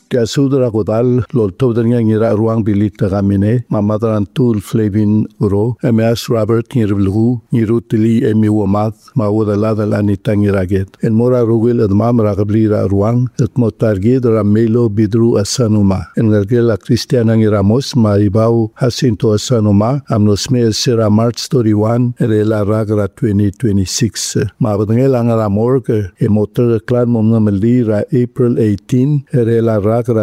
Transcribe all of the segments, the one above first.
Kasudra Godal, Loltodania Nira Ruang Bilit Ramine, Mamadran Tul Flavin Uro, MS Robert Nirvlu, Nirutili Emi Womath, Maudalada Lanitangiraget, and Mora Rugil at Mamra Gabrira Ruang, at Motargid Ramelo Bidru Asanuma, and Nergela Christiana Ramos, Maribau Jacinto Asanuma, Amnosme Sera March 31, Rela Ragra 2026. Mabangel Angaramorg, a motor clan Momnamelira April 18, Rela Ragra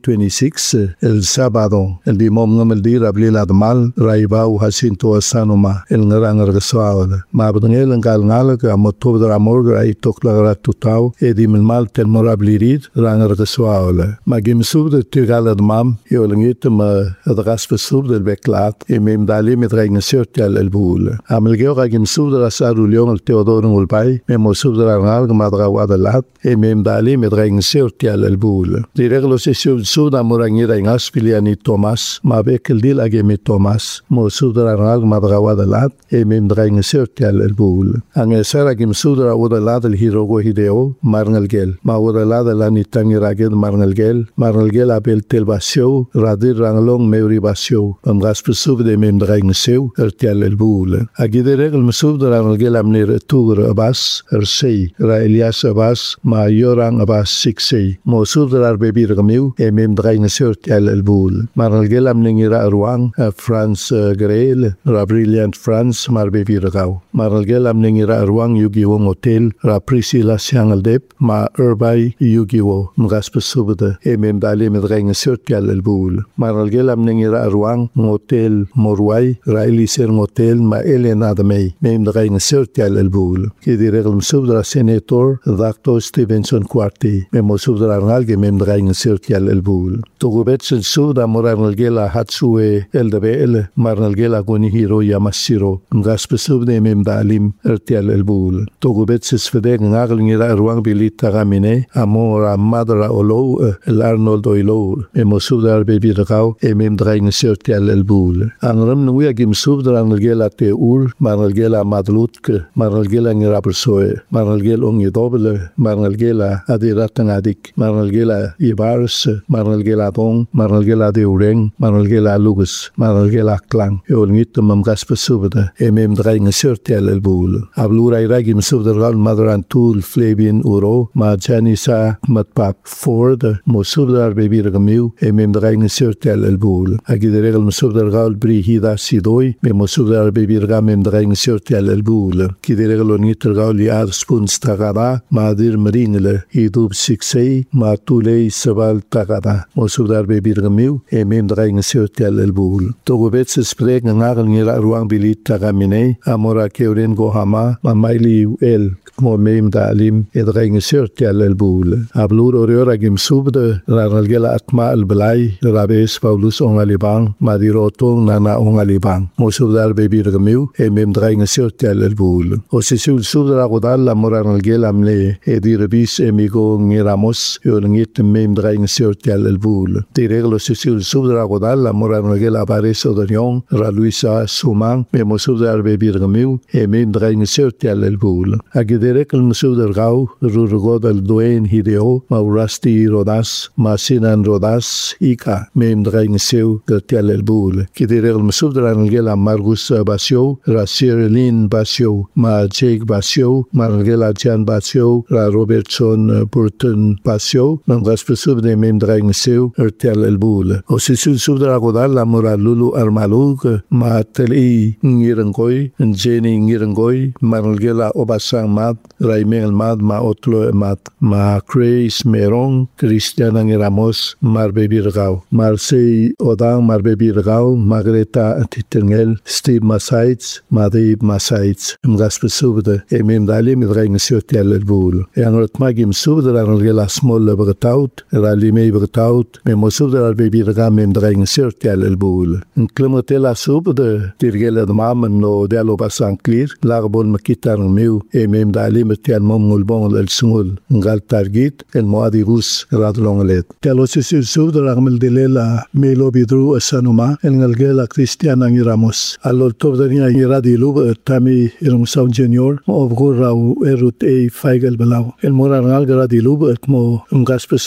2026, El Sábado, el Dimom Namelira Blila Mal, Raibau Jacinto Asanuma, el Narangar Gaswal, Mabangel and Galnalaga, Motobra Morga, I took Lagra Tutau, Edim Mal Telmorablirid, Rangar Gaswal. Magim Sub the Tigalad Mam, Yolingitum, the Raspa Sub the Beklat, Emim Dali mit Regnasurtel El Bull. Amelgeoragim Sub the Rasarulion, Theodor Ulpai, Memo Sub the Rangal, Madra Wadalat, Emim Dali mit Regnasurtel El Bull. The reglos Sud Amurangira in Aspiliani Thomas, Mabekel Dil Agemi Thomas, Mo Sudra Rangal, Madra Wadalat, Emim Regnasurtel El Bull. Angesaragim Sudra Wadalat El Hirogo Hideo, Marnelgel, Maudalad Lanitangiraged Marnelgel, Marnelgel Abel Telbasio, Radir Ranglong Meuri Basio, Raspa Sub de Mem Regnseu, Ertel El Bull. Agide regel Mesub de Ranglgel Amnir Tur Abbas, Ersei, Ra Elias Abbas, Ma Yorang Abbas Sixei, Mo Sudra Bebi Ramiu, Emem Regnseu Ertel El Bull. Marnelgel Amningira Ruang, France Greel, Ra Brilliant France, Mar Bebi Ragau. Marnelgel Amningira Ruang Yugiwong Hotel, Ra Priscilla Siangaldep, Ma Urbai Yugiwo, Raspa Sub de Emem Dali mit Regnseu Ertel El Bull. Marnelgel Amningira Ruang, Hotel Morwai, Ra Eliser Hotel, Ma Elena de May, Mem Regnseu Ertel El Bull. Kidi regel Mesub de Senator, Dr. Stevenson Quarti, Memo Sub de Rangalge, Mem Regnseu Ertel El Bull. Togubetsen Suda Moranelgela Hatsue El de Bel, Marnelgela Gonihiro Yamasiro, Raspa Sub de Mem Dalim Ertel El Bull. Togubetses Fedeg Nagelngira Ruang Bilita Ramine, Amora Madra Olo, El Arnold Oilo, Memo Sub de Arbebi Ragau, Mem Regnseu Ertel El Bull. Anram Nuya Gim Sub de Ranelgela Teur, Marnelgela Madlutke, Marnelgela Ngirabersoe, Marnelgel Ongidobele, Marnelgela Adiratangadik, Marnelgela Ibars, Marnelgela Dong, Marnelgela Deureng, Marnelgela Lugus, Marnelgela Klang, Eolngitum Gaspa Subde, Mem Regnseu Ertel El Bull. Ablura Iragim Sub de Ral Madrantul Flavin Uro, Ma Janisa Matpap Ford, Mosub de Arbebi Ragamiu, Mem Regnseu Ertel El Bull. Agide regel Mesub de Ral Brihida Sidoi, Mem de Arbebi Ragam Regnseu Ertel El Bull. Kide regel Oniter Gal Liar Spuns Tagada, Madir Marinele, Idub Sixei, Matulei Sabal Tagada, Mosub de Arbebi Ragamiu, Mem Regnseu Ertel El Bull. Togubetse spreken Nagel Ngira Ruang Bilit Tagamine, Amora Keuren Gohama, Mamaili El, Mo Mem Dalim, Regnseu Ertel El Bull. Ablur Orioragim Subde, Ranelgela Atma El Belai, Rabes Paulus Ongalibang, Madirotong Nana Ongalibang, Mosub de Arbebi Ragamiu, Mem Regnseu Ertel El Bull. Osisul Sub de Ragodal, la Moranelgela Amle, Edirebis Emigo Ngiramos, Eolngit Mem Regnseu Ertel El Bull. Diriglo Sisul Sub de Ragodal, la Moranelgela Bares Odonion, Ra Luisa Sumang, Memo Sub de Arbebi Ragamiu, Mem Regnseu Ertel El Bull. Agederek el Mesub de Rgau, Rurgod El Duen Hideo, Maurasti Rodas, Masinan Rodas, Ika, Mem Regnseu Ertel El Bull. Kidirek el Mesub de Ranelgela Margus Basio, Ra Sirlin Basio, Ma Jake Basio, Marnelgela Jan Basio, Ra Robertson Burton Basio, Mangaspe Sub de Mem Regnseu Ertel El Bull. Osisul Sub de Ragodal, la Moralulu Armalug, Ma Teli Ngirangoi, Jenny Ngirangoi, Marnelgela Obasang Mat, Raimel Mad, Ma Otlo Mat, Ma Grace Merong, Cristiana Ngiramos, Mar Bebi Rgau, Marseille Odang, Mar Bebi Rgau, Margreta Titengel, Steve Masaitz, Madib Masaitz, Mgaspe Sub de Mem Dalim Regnseu Ertel El Bull. Anrot Magim Sub de Ranelgela Smol Bertaut, Ralimei Bertaut, Memo Sub de Arbebi Rgam Mem Regnseu Ertel El Bull. Nklemotela Sub de Tirgela de Mamen no Dialo Basang Clear, Larbol Makitar Miu, Mem Dalim Ertel Mom Bon El Sungul, Ngal Targit, El Moadi Rus, Radlongelet. Telosisul Sub de Ragmel Delela, Melo Bidru Asanuma, El Ngalgela Christiana Ngiramos. Alol Tobdania Ngiradilub, Tami Irmsaun Junior, Obgurau Erut Feigel Belau. El Morangal Gradilub, Mo Ngaspe Sub de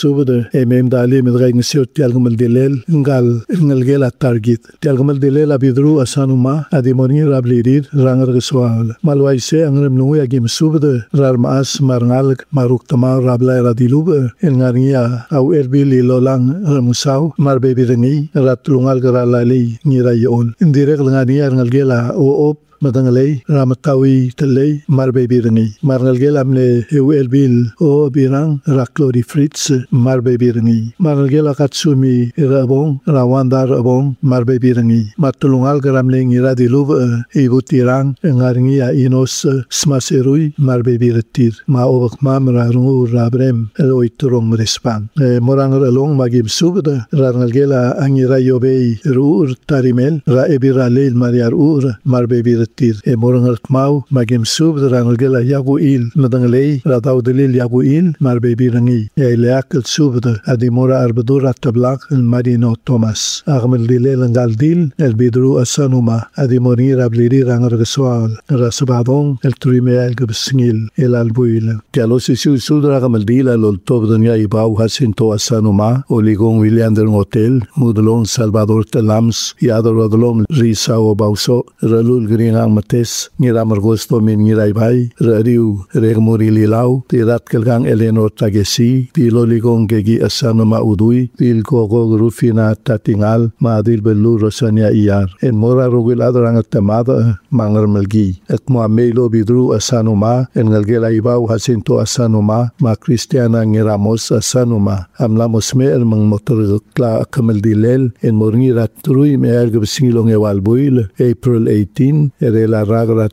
dali medray ngisio tialgamal dilel ngalgel at target tialgamal dilel abidru asanuma adimoni rablidir rangar geswal malwaise angrem nungu agim subde rarmaas marngal maruk tama rabla radilub ngarngia au erbil lolang ramusau marbebirengi ratlungal garalali ngirayol indirek ngania ngalgela o madangalay ramatawi talay marbebirengi marngalgel amle erbil o birang raklori fritz marbebirengi marngalgel akatsumi irabong rawandar abong marbebirengi matulungal garamle ngiradilub ibutirang ngarngia inos smaserui marbebiretir ma obak mamra rungu rabrem eloiturong mrespan morangal along magim subda rangalgela angirayobe ruur tarimel ra ebiralil mariar ur marbebiretir morangal mau magim subda rangalgela yaguil madangalay radaw dalil yaguil marbebirengi leakal subda adimora arbadura tablak marino Thomas agmal dilel ngaldil elbidru asanuma adimoni rabliri rangar geswal rasbadong el trime el gebsngil el albuil tialosi sudra agmal dila lol tobdanya ibau hasinto asanuma oligong Williander Hotel mudlong Salvador Telams yadorodlong risa o bauso ralul gringang mates ngiramar gusto min ngiraybay rariu regmuri lilaw tirat kelgang Eleanor Tagesi tiloligong gegi asanuma udui tilkogog rufina tatingal maadil belu rosanya iyar en mora rugil adrang tamada mangar melgi et moamelo bidru asanuma en ngalgela ibau hasinto asanuma ma Cristiana ngiramos asanuma amlamos me el mang motor kla kamel dilel en morngira trui me erg besingilong ewalbuil April 18 erela ragra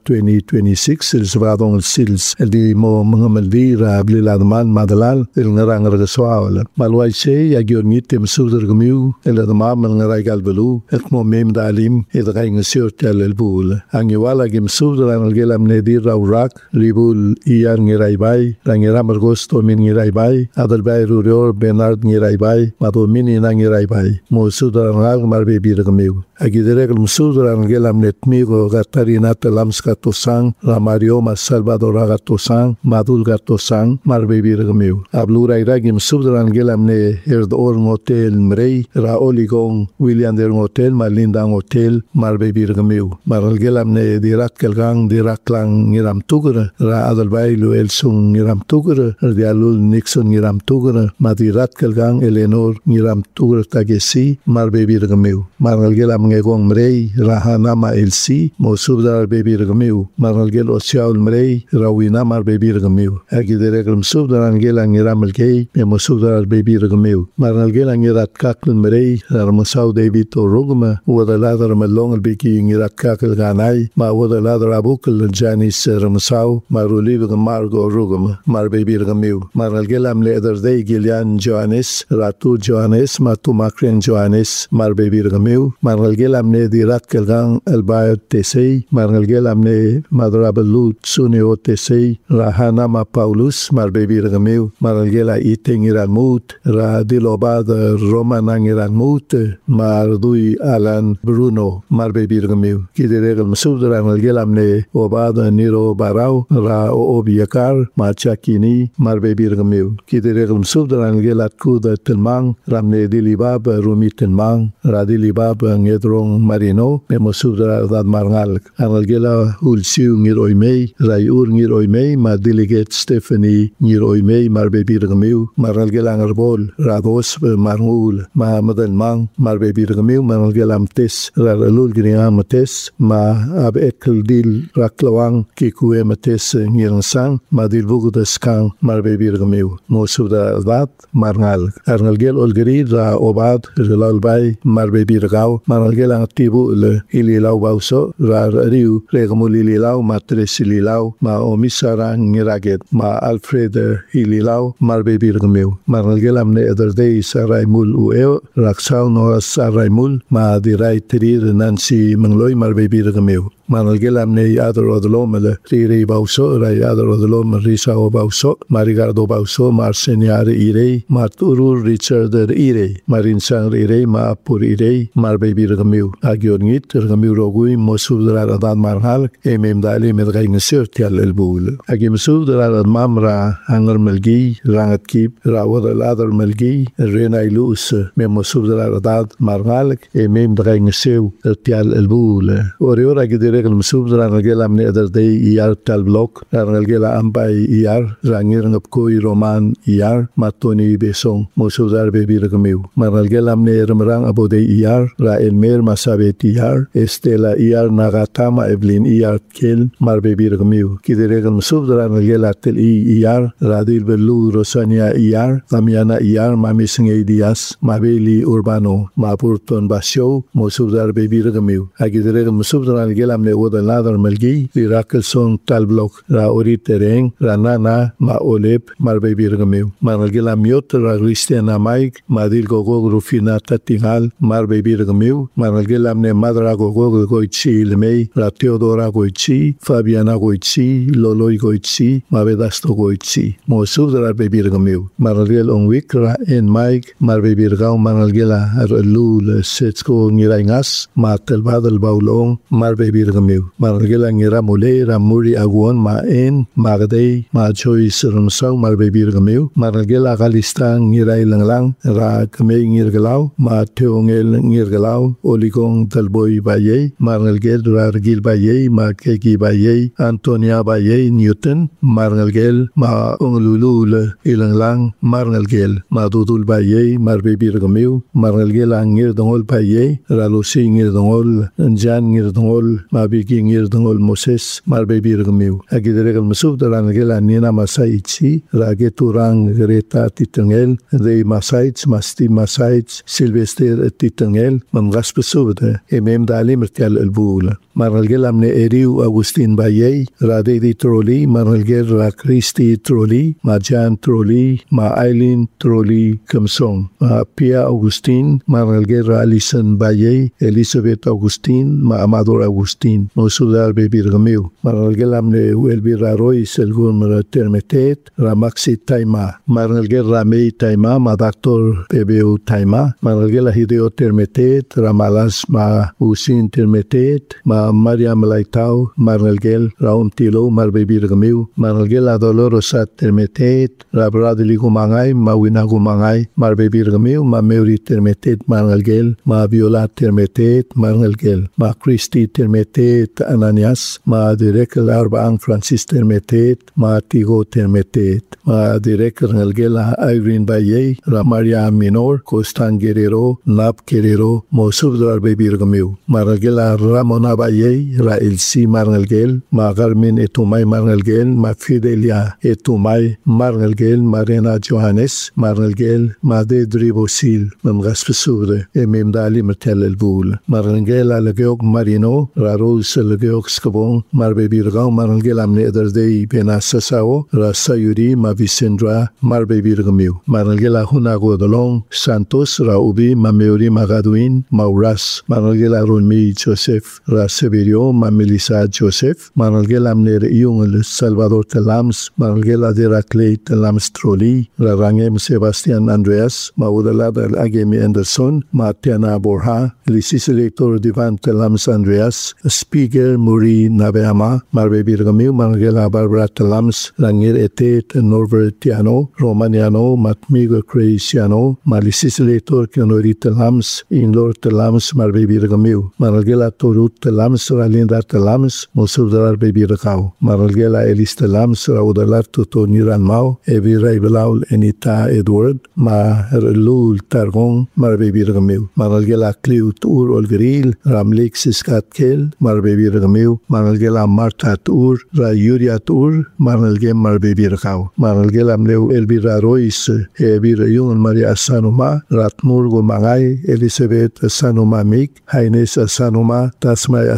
2026 el svadong sils el di mo mangameldi ra bliladman madalal el ngarang rgaswal malwai se yagion tem sudr gmiu el admam ngarai galbelu et mo mem dalim edraing sirtel el bul angiwala gim sudr angelam nedir rawrak libul iyar ngiraybay rangiram agosto min ngiraybay adalbay rurior Bernard ngiraybay madomini ngiraybay mo sudr ngal marbe birgmiu agiderek sudr angelam netmigo gatarina telams katosang ramario mas Salvador gatosang madul gatosang marbe birgmiu ablura iragim sudr angelam ne herdor hotel mrei ra oligong Williander Hotel malindang hotel marbe birgmiu maralgelam ne dirak kelgang diraklang ngiram tugur ra adalbay luelsung ngiram tugur dialul Nixon ngiram tugur madirat kelgang Eleanor ngiram tugur Tagesi marbe birgmiu maralgelam ngegong mrei rahanama elsi mo subdar be birgmiu maralgel osiaul mrei rawina marbe birgmiu agidereglum subdar angela ngiram elkei mo subdar be birgmiu maralgel ngirat kakl mrei ramsau David orugma wadaladar malong albeki ngirat kakl ganai ma wadaladar abukl Janis ramsau maruli margo rugma marbe birgmiu maralgel amle ederday Gillian Johannes ratu Johannes matu makren Johannes marbe birgmiu maralgel amne dirat kelgang albayat tesei maralgel amne madrabalut sunio tesei rahana ma Paulus marbe birgmiu maralgel iteng iranmut ra dilobad romanang iranmut mardui Alan Bruno marbe birgmiu kideregel masudran maralgel amne obad niro barau ra obiakar machakini marbe birgmiu kideregel masudran gelat kuda telmang ramne dilibab rumi telmang ra dilibab ngedrong marino memosudra dad marngal analgela ulsiu ngiroimei rayur ngiroimei ma delegate Stephanie ngiroimei marbe birgmiu maralgela ngarbol rados marngul ma madelmang marbe birgmiu maralgela amtes ralul grinam tes ma ab ekel dil raklawang kikue mates ngirnsang ma dilbug deskang marbe birgmiu mosudra dad marngal arnalgel olgri ra obad relalbay marbe birgau maralgela tibu le ililaw bauso ra riu regmul ililaw matres ililaw ma omisara ngiraget ma Alfred ililaw marbe birgmiu maralgelam ne ederday saraymul ueo raksaw no saraymul ma diray trir Nancy mangloy marbe birgmiu manalgelam ne ador odlom le riri bauso ra ador odlom risa o bauso marigardo bauso marseniar ire marturu richard ire marinsang ire ma pur ire marbe birgamiu agionit rgamiu rogui mosudra radan marhal emem dali med gaingesur tial elbul agim sudra mamra anger melgi rangat kip rawad ladar melgi renailus memosudra radad marhal emem gaingesur tial elbul oriora gidirek المسودرا رجلا من قدر دي إيار تال بلوك رجلا أمباي إيار رانير نبكوي رومان إيار ماتوني بيسون مسودر ببيرغميو مرجلا من رمران أبو دي إيار را المير مسابت إيار استيلا إيار نغاتاما إبلين إيار كيل مر ببيرغميو كيدرك المسودرا رجلا تل إيار راديل بلو روسانيا إيار تاميانا إيار ماميسنجي دياس مابيلي أوربانو مابورتون باسيو مسودر ببيرغميو أكيدرك المسودرا رجلا من ودا ladar melgi rakel son tal blok ra ori tereng ra nana ma olep marbe birgamiu manalgela miot ra cristiana maik madil gogo rufina tatingal marbe birgamiu manalgela ne madra gogo goichi lemei ra teodora goichi fabiana goichi loloi goichi mabedasto goichi mosudra be birgamiu manalgel on week ra en maik marbe birgau manalgela lul setsko ngiraingas matel badal baulong marbe birgamiu margela ngira mole ramuri aguon ma en magdei ma choice rumsau marbe birgamiu margela galistan ngira ilanglang ra kame ngirglau ma teongel ngirglau oligong talboy baye margel rargil baye ma keki baye antonia baye newton margel ma onglulul ilanglang margel ma dudul baye marbe birgamiu margel ngir dongol baye ralusi ngir dongol jan ngir dongol ma bigi ngir dongol Moses marbe birgamiu agidrek almasudra ngela nina masaichi rage turang greta titengel de masaichi masti masaichi silvester titengel mamgaspesubde emem dalim rtial albul maralgel amne eriu Agustin Baye rade di troli maralgel ra Christi troli ma Jan troli ma Eileen troli Kamsong ma Pia Augustin maralgel ra Alison Baye Elizabeth Augustin ma Amador Augustin mosudar be birgamiu maralgel amne welbira roy selgun termetet ra Maxi Taima maralgel ra Mei Taima ma Dr. Bebeu Taima maralgel hideo termetet ra Malas ma Usin termetet ma Mariam Laitau maralgel raum tilo marbe birgamiu maralgel adolorosa termetet ra Bradley Gumangai ma Wina Gumangai marbe birgamiu ma Mary termetet maralgel ma Viola termetet maralgel ma Christi termetet Ananias ma Direcel Arbang Francis termetet ma Tigo termetet ma Direcel Ngelgela Irene Baye ra Maria Minor Costan Guerrero Nap Guerrero mosubdar be birgamiu maralgela Ramona Baye ra Elsi marnelgel ma Carmen Etumay marnelgel ma Fidelia Etumay marnelgel Marina Johannes marnelgel ma Dedri Bosil mamgaspesure emem dali mertel elbul marnelgel algeok Marino ra Rose algeok skabon marbe birgau marnelgel amne ederdei benasasao ra Sayuri ma Vicendra marbe birgamiu marnelgel hunago dolong Santos ra Ubi ma Meuri Magaduin Mauras marnelgel Runmi Joseph ra Severio ma Melissa Joseph marnelgel amne yung el Salvador Telams marnelgel adera Clay Telams Troli ra Rangem Sebastian Andreas ma Udalad Agemi Anderson ma Tiana Borja Lisisilector Divan Telams Andreas Speaker Muri Nabeama marbe birgamiu marnelgel Barbara Telams Rangir Etet Norbert Tiano Romaniano Matmigo Creiciano ma Lisisilector Kenori Telams Inlor Telams marbe birgamiu marnelgel Torut Telams ra Linda Telams mosudrar be birgau marnelgel Elis Telams ra Udalar Toto Niran Mau Evi Raiblaul Enita Edward ma Lul Targon marbe birgamiu marnelgel Cliut Ur Olgril Ramlik Siskatkel marbe birgamiu marnelgel Marta Ur ra Yuria Ur marnelgel marbe birgau marnelgel amleu Elvira Rois Evira Yung Maria Sanuma Ratmurgo Mangai Elizabeth Sanuma Mik Haines Sanuma Tasmaya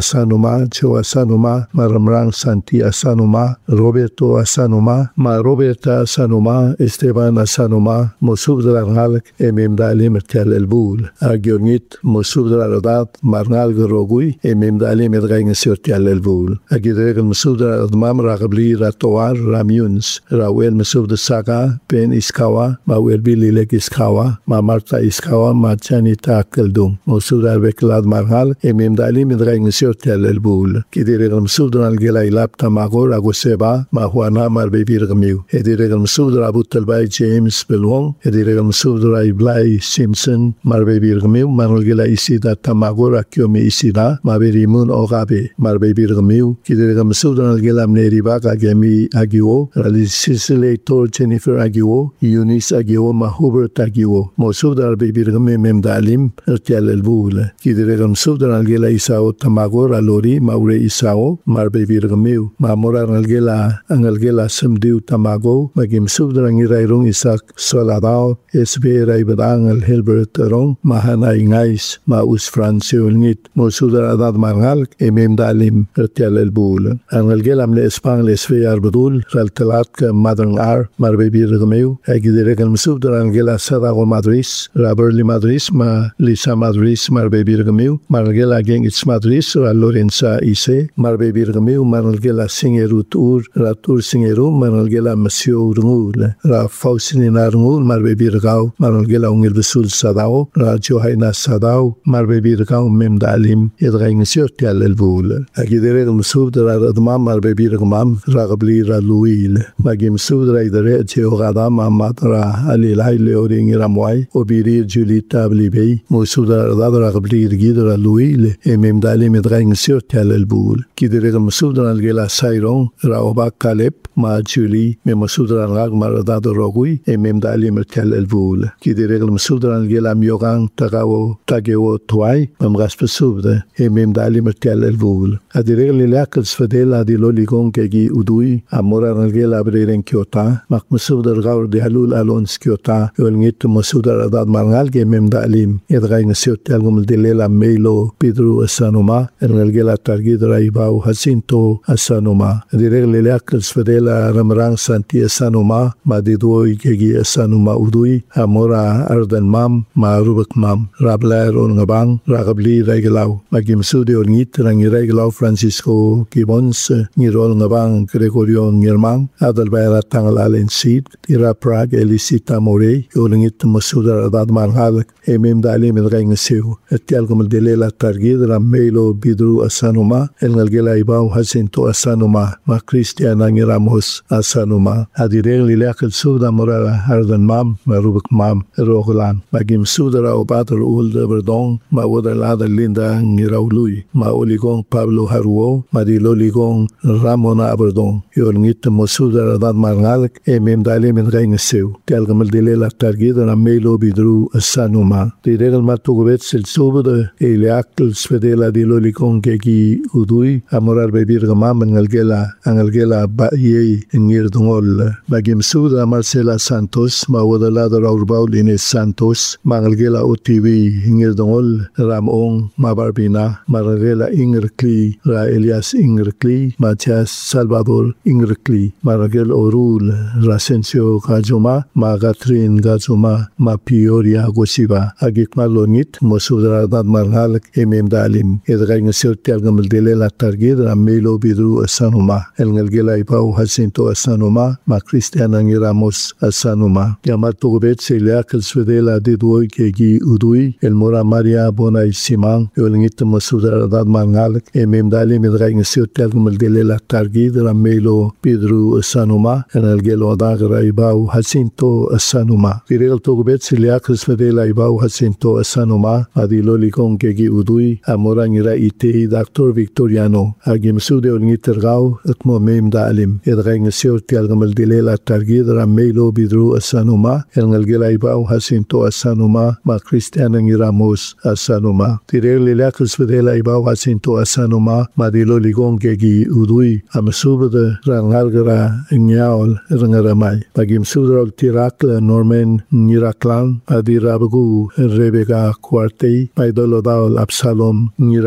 Asanuma, Joe Asanuma, Maramrang Santi Asanuma, Roberto Asanuma, Ma Roberta Asanuma, Esteban Asanuma, Mosub de l'Arnalc, Dalim Ertel El Boul, Agionit, Mosub de l'Ardat, Marnal Gorogui, Dalim Ergang Surtel El Boul, Agidreg Mosub de l'Admam Ragabli Ratoar, Ramuns, Rawel Mosub de Saga, Ben Iskawa, Ma Welbili Leg Iskawa, Ma Marta Iskawa, Ma Chanita Keldum, Mosub de Beklad Marnal, Dalim Ergang Surtel El Boul, Kidireg Mosub de Algelailap Tamagor, Agoseba, Ma Juana Marbebir Gamiu, Edireg Mosub de Abutelbay James Belwong, Edireg Mosub de Blay Simpson, Marbebir Gamiu, Manolgela Isida Tamagor, Akiomi Isida, Maberimun Ogabe, Marbebir Gamiu, Kidireg Mosub de Algelam Neribak Agemi Agio, Rally Sicily Tor Jennifer Agio, Eunice Agio, Ma Hubert Agio, Mosub de Albebir Gamiu Memdalim, Ertel El Boul, Kidireg Mosub de Algela Isao Tamagor, Alori, Maure Isao, Marbebir Gamiu, Mamora Angelgela Semdiu Tamago, Magim Sub de Angirairung Isak Soladao, SB Raibadang El Hilbert Rong, Mahana Ingais, Maus Francio Nit, Mosudra Adad Marnal, Dalim Ertel El Boul, Angelgelam Le Espang Le Sve Arbadul, Raltelat Madern Ar, Marbebir Gamiu, Agidireg El Msub de Angela Sadago Madris, Raberli Madris, Ma Lisa Madris, Marbebir Gamiu, Margela Gang It's Madris, Lorenza Ise, Marbebir Gamiu, Margela Singerut Ur, Ratur Singeru, Margela Masio Rungul, Ra Faustina Rungul, Marbebir Gau, Margela Ungil Besul Sadao, Ra Johaina Sadao, Marbebir Gau Memdalim, Edraing Surtel El Boul, Agidireg Msub de Radmam, Marbebir Gmam, Ragabli Raluil, Magim Sudra Idere, Geogadam, Amatra, Alilai Leoring Ramwai, Obirir Julita Blibei, Musudra Ragabli Gidra Luil, Memdalim Edraing Surtel El Boul, Kidireg Msudra Algela Sairon, Raoba Kalep, Ma Julie, Memosudra Rag Maradado Rogui, Memdalim Ertel El Boul, Kidireg Msudra Algela Miogang, Tagao, Tageo Tuai, Memgaspesubde, Memdalim Ertel El Boul, Adireg Liliakels Fadela di Loligon Kegi Udui, Amora Algela Breren Kiota, Makmusudra Gaur de Halul Alons Kiota, Yolngit Mosudra Adad Marnalge Memdalim, Edraing Surtel Gumdelela Melo, Pedro Asanuma, Algela Targidra Ibau Jacinto Asanuma, Adireg Liliakels Fadela Ramrang Santi Asanuma, Madidoi Kegi Asanuma Udui, Amora Arden Mam, Marubak Mam, Rablair Ongabang, Ragabli Regelau, Magimsude Olngit, Rangiregelau Francisco Gibbons, Nirol Ngabang, Gregorio Nirmang, Adalbaira Tangalalen Sid, Tira Prague, Elisita Morey, Olngit Masuda Adad Marhal, Memdalim Edreng Siu, Etialgum Delela Targid, Ramelo Bidru Asanuma, Elgela Ibau Jacinto Asanuma, Ma Christian Ramos Asanuma, Adireg Liliakel Suda Morala Arden Mam, Marubak Mam, Rogolan, Magim Sudra Obater Uld Verdong, Ma Wodalada Linda Niraului, Ma Oligong Pablo Haruo, Marilo Ligong Ramona Aberdong, Yorngit Mosuda Radad Marnalek, Memdalim Edreng Siu, Telgamel Delela Targid, Ramelo Bidru Asanuma, Direg Matugubet Silsubude, Eliakel Svedela di Loligong Kegi Udui, Amorar Bebir Gamam, Angelgela Baye Ngirdongol, Magim Suda Marcela Santos, Ma Wodalada Raurbau Ines Santos, Mangelgela OTV Ngirdongol, Ramong, Ma Barbina, Maragela Ingerkli, Ra Elias Ingerkli, Matias Salvador Ingerkli, Maragel Orul, Rasencio Gazuma, Ma Gatrin Gazuma, Ma Pioria Gosiba, Agik Malonit, Mosudra Dad Marhalek, Memdalim, Edraing Surtel Gameldelela Targid, Ramelo Bidru Asanuma, Elgela Ibau Jacinto Asanuma, Ma Christian Ramos Asanuma, Yamatugubet Seliakel Svedela Didoi Kegi Udui, El Mora Maria Bonai Simang, Yolngit Mosudra Dad Marhalek, Memdalim Edraing Surtel Gameldelela Targid, Ramelo Bidru Asanuma, Elgelo Dagra Ibau Jacinto Asanuma, Direl Tugubet Seliakel Svedela Ibau Jacinto Asanuma, Adilo Ligong Kegi Udui, Amorangira Ite, Dr. Victoriano, Agim Sude Olngitergau, Etmo Memdalim, Edraing Surtel Gameldelela Targid, Ramelo Bidru Asanuma, Elgela Ibau Jacinto Asanuma, Ma Christian Ramos Asanuma, Direl Liliakel Svedela Ibau Jacinto Asanuma, Madilo Ligong Kegi Udui, Amsubde Rangalgara Nyaol Rangaramai, Magim Sudra Tirakla Norman Niraklan, Adirabagu Rebecca Quartei, Maidolodal Absalom Niraklan,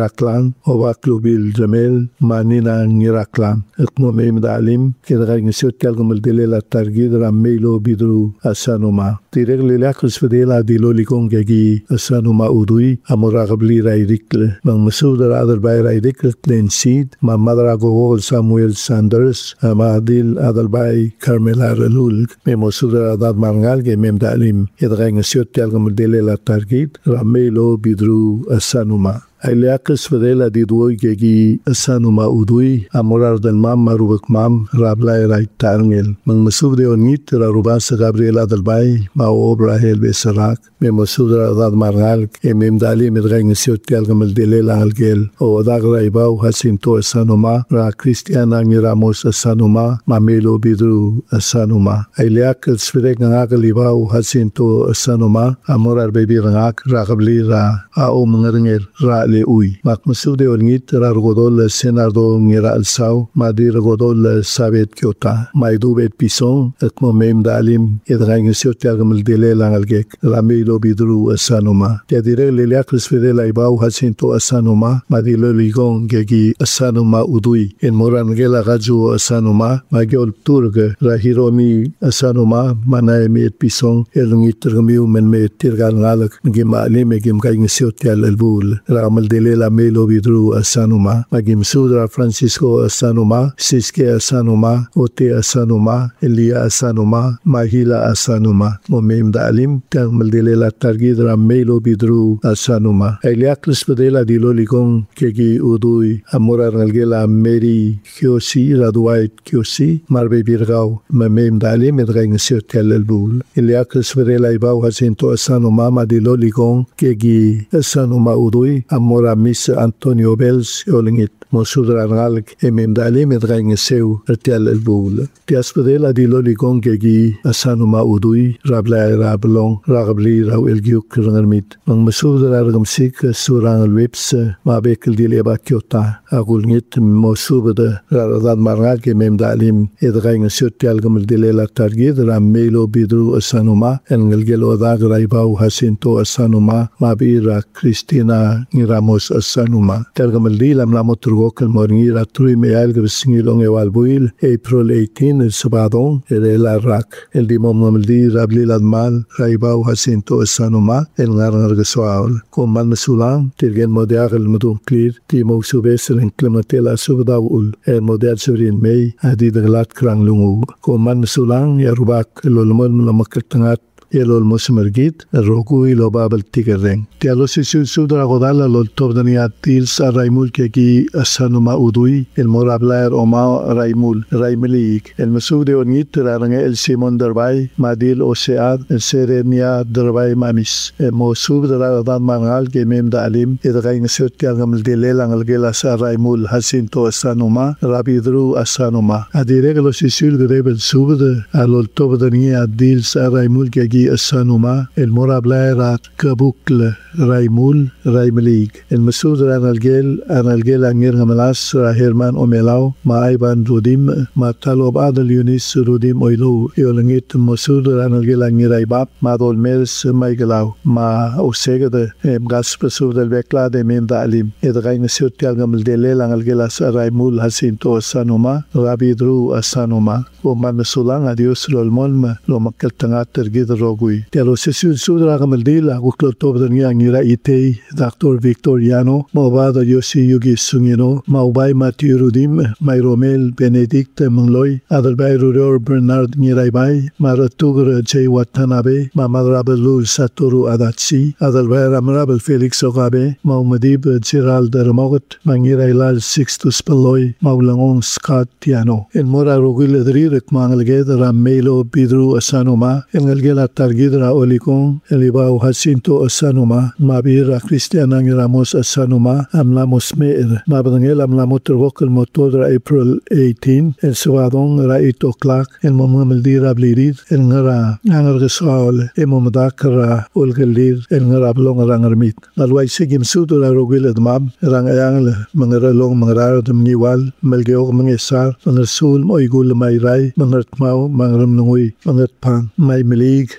Sudan Obak Lubil Jamel Manina Niraklam Ekmome Mdalim Kedra Nisiot Kalgumel Delela Targid Ramelo Bidru Asanuma Tirek Lilakris Fedela Dilolikong Gagi Asanuma Udui Amoragabli Raidikle Mang Masudar Adar Bay Raidikle Len Seed Ma Madrago Samuel Sanders Amadil Adar Bay Carmela Relul Memosudar Adar Mangalge Memdalim Kedra Nisiot Kalgumel Delela Targid Ramelo Bidru Asanuma Aileakis Fedela Didwoi Gegi Asanuma Udui Amorar del Mam Marubak Mam Rablai Rai Tarngel Mang Masud de Onit Rarubasa Gabriela del Bay Ma Obra Hel Besarak Me Masudra Dad Margal Emem Dali Medreng Siot Galgamel Delela Algel O Dag Raibau Hasinto Asanuma Ra Cristiana Miramos Asanuma Mamelo Bidru Asanuma Aileakis Fedek Nagalibau Hasinto Asanuma Amorar Baby Rangak Ragabli Ra Ao Mangarngel Ra Ui Mak Masude Orngit Rargodol Senardo Ngira Alsau Madi Ragodol Sabet Kyota Maidubet Pison Ekmomem Dalim Edrang Siotiagamel Delela Algek Ramelo Bidru Asanuma Yadire Liliakris Fidela Ibau Hasinto Asanuma Madi Loligong Gegi Asanuma Udui En Morangela Raju Asanuma Magiol Turg Rahiromi Asanuma Manaemet Pison Elungit Ramiu Menme Tirgal Nalak Gima Alime Gim Kaing Siotial Elbul Ramal Delela Melo Bidru Asanuma Magim Sudra Francisco Asanuma Siske Asanuma Ote Asanuma Elia Asanuma Mahila Asanuma Momem Dalim Termal Delela Targidra Melo Bidru Asanuma Eliaklis Pedela Dilolikong Kegi Udui Amora Nalgela Mary Kyosi Raduait Kyosi Marbe Birgau Momem Dalim Edreng Siotel Elbul Eliaklis Pedela Ibau Hasinto Asanuma Madilolikong Kegi Asanuma Udui Amora Miss Antonio Bells Olingit Mosudra Nalk Ememdalim Edreng Seu Ertial Elbul Tiaspedela Dilolikong Kegi Asanuma Udui Rablai Rablong Ragabli Rau Elgiuk Rangermit Mang Mosudra Ramsik Surang Elwips Mabekel Dileba Kyota Agulngit Mosubada Radad Marnal Ememdalim Edreng Siotial Gamel Dilela Targid Ramelo Bidru Asanuma Engelgelo Dag Raibau Hasinto Asanuma Mabira Cristina Ramos Asanuma Tergamaldi Lam Lamoturgokal Morngira Trui Meal Grisingilong Ewalbuil April 18 El Sabadon El Rak El Dimom Namaldi Rabli Ladmal Raibau Hasinto Asanuma El Ngarnargaswaul Koman Masulang Tirgen Modiar El Mudum Clear Timo Subesel en Clematela Subdaul El Model Severin May Adi Daglat Krang Lungu Koman Masulang Yarubak Lolmon Lamakaltangat Elol Mosmergit, Rokui Lobabel Tigereng. Tialo Sudra Godala Lol Tobdania Tils Raimul Keki Asanuma Udui, El Morablair Oma Raimul, Raimelik, El Mesud de Onit, Range El Simon Derbay, Madil Osead, El Serenia Derbay Mamis, El Mosub de Radan Mangal, Gemem Dalim, Edrain Sotiagam Delela Algelas Raimul, Hasinto Asanuma, Rabidru Asanuma. Adireglo Sisul Grebel Subde, Alol Tobdania Dils Raimul Keki Asanuma El Morablair Kabukle Raimul Raimelik El Mesud Ranalgel Angir Hamalas Herman Omelau Ma Aiban Rudim Ma Talob Adel Yunis Rudim Oilu Yolangit Mesud Ranalgel Angiraibab Ma Dolmers Maigalau Ma Osegade Gasper Sud del Bekla de Menda Alim Edrain Sotial Gamel Delel Angalgelas Raimul Hasinto Asanuma Rabidru Asanuma Oman Sulang Adios Lolmon Lomakal Tangat Tergid Rogui. Pero Sesul Sudra Gamaldila, Uklotob the Nira Ite, Dr. Victoriano, Mobada Yosi Yugi Sungino, Maubai Matthew Rudim, Mairomel Benedict Mangloy, Adalbay Rudor Bernard Niraibai, Maratugra J. Watanabe, Mamadrabelu Satoru Adachi, Adalbay Ramrabel Felix Ogabe, Maumadib Gerald Dermogot, Mangirailal Sixtus Peloy, Maulangon Scott Tiano. En Mora Rogil Drirek Mangalged Ramelo Bidru Asanuma, en Gela Targidra Olikon, Elibau Hasinto Asanuma, Mabira Cristiana Ramos Asanuma, Amlamos Meer, Mabangel Amlamotor Vocal Motodra April 18, El Sabadon Ra 8 o'clock, El Momameldir Ablirid, El Ngara, Angargasol, El Momadakara, Ulgalir, El Ngarablong Rangarmit. Alway Sigim Sudra Rogil Mab, Rangayang, Mangaralong Mangarar de Mniwal, Melgeog Mangesar, Mangasul, Moigul Mayrai, Mangartmau, Mangaram Nui, Mangatpang, May Melig,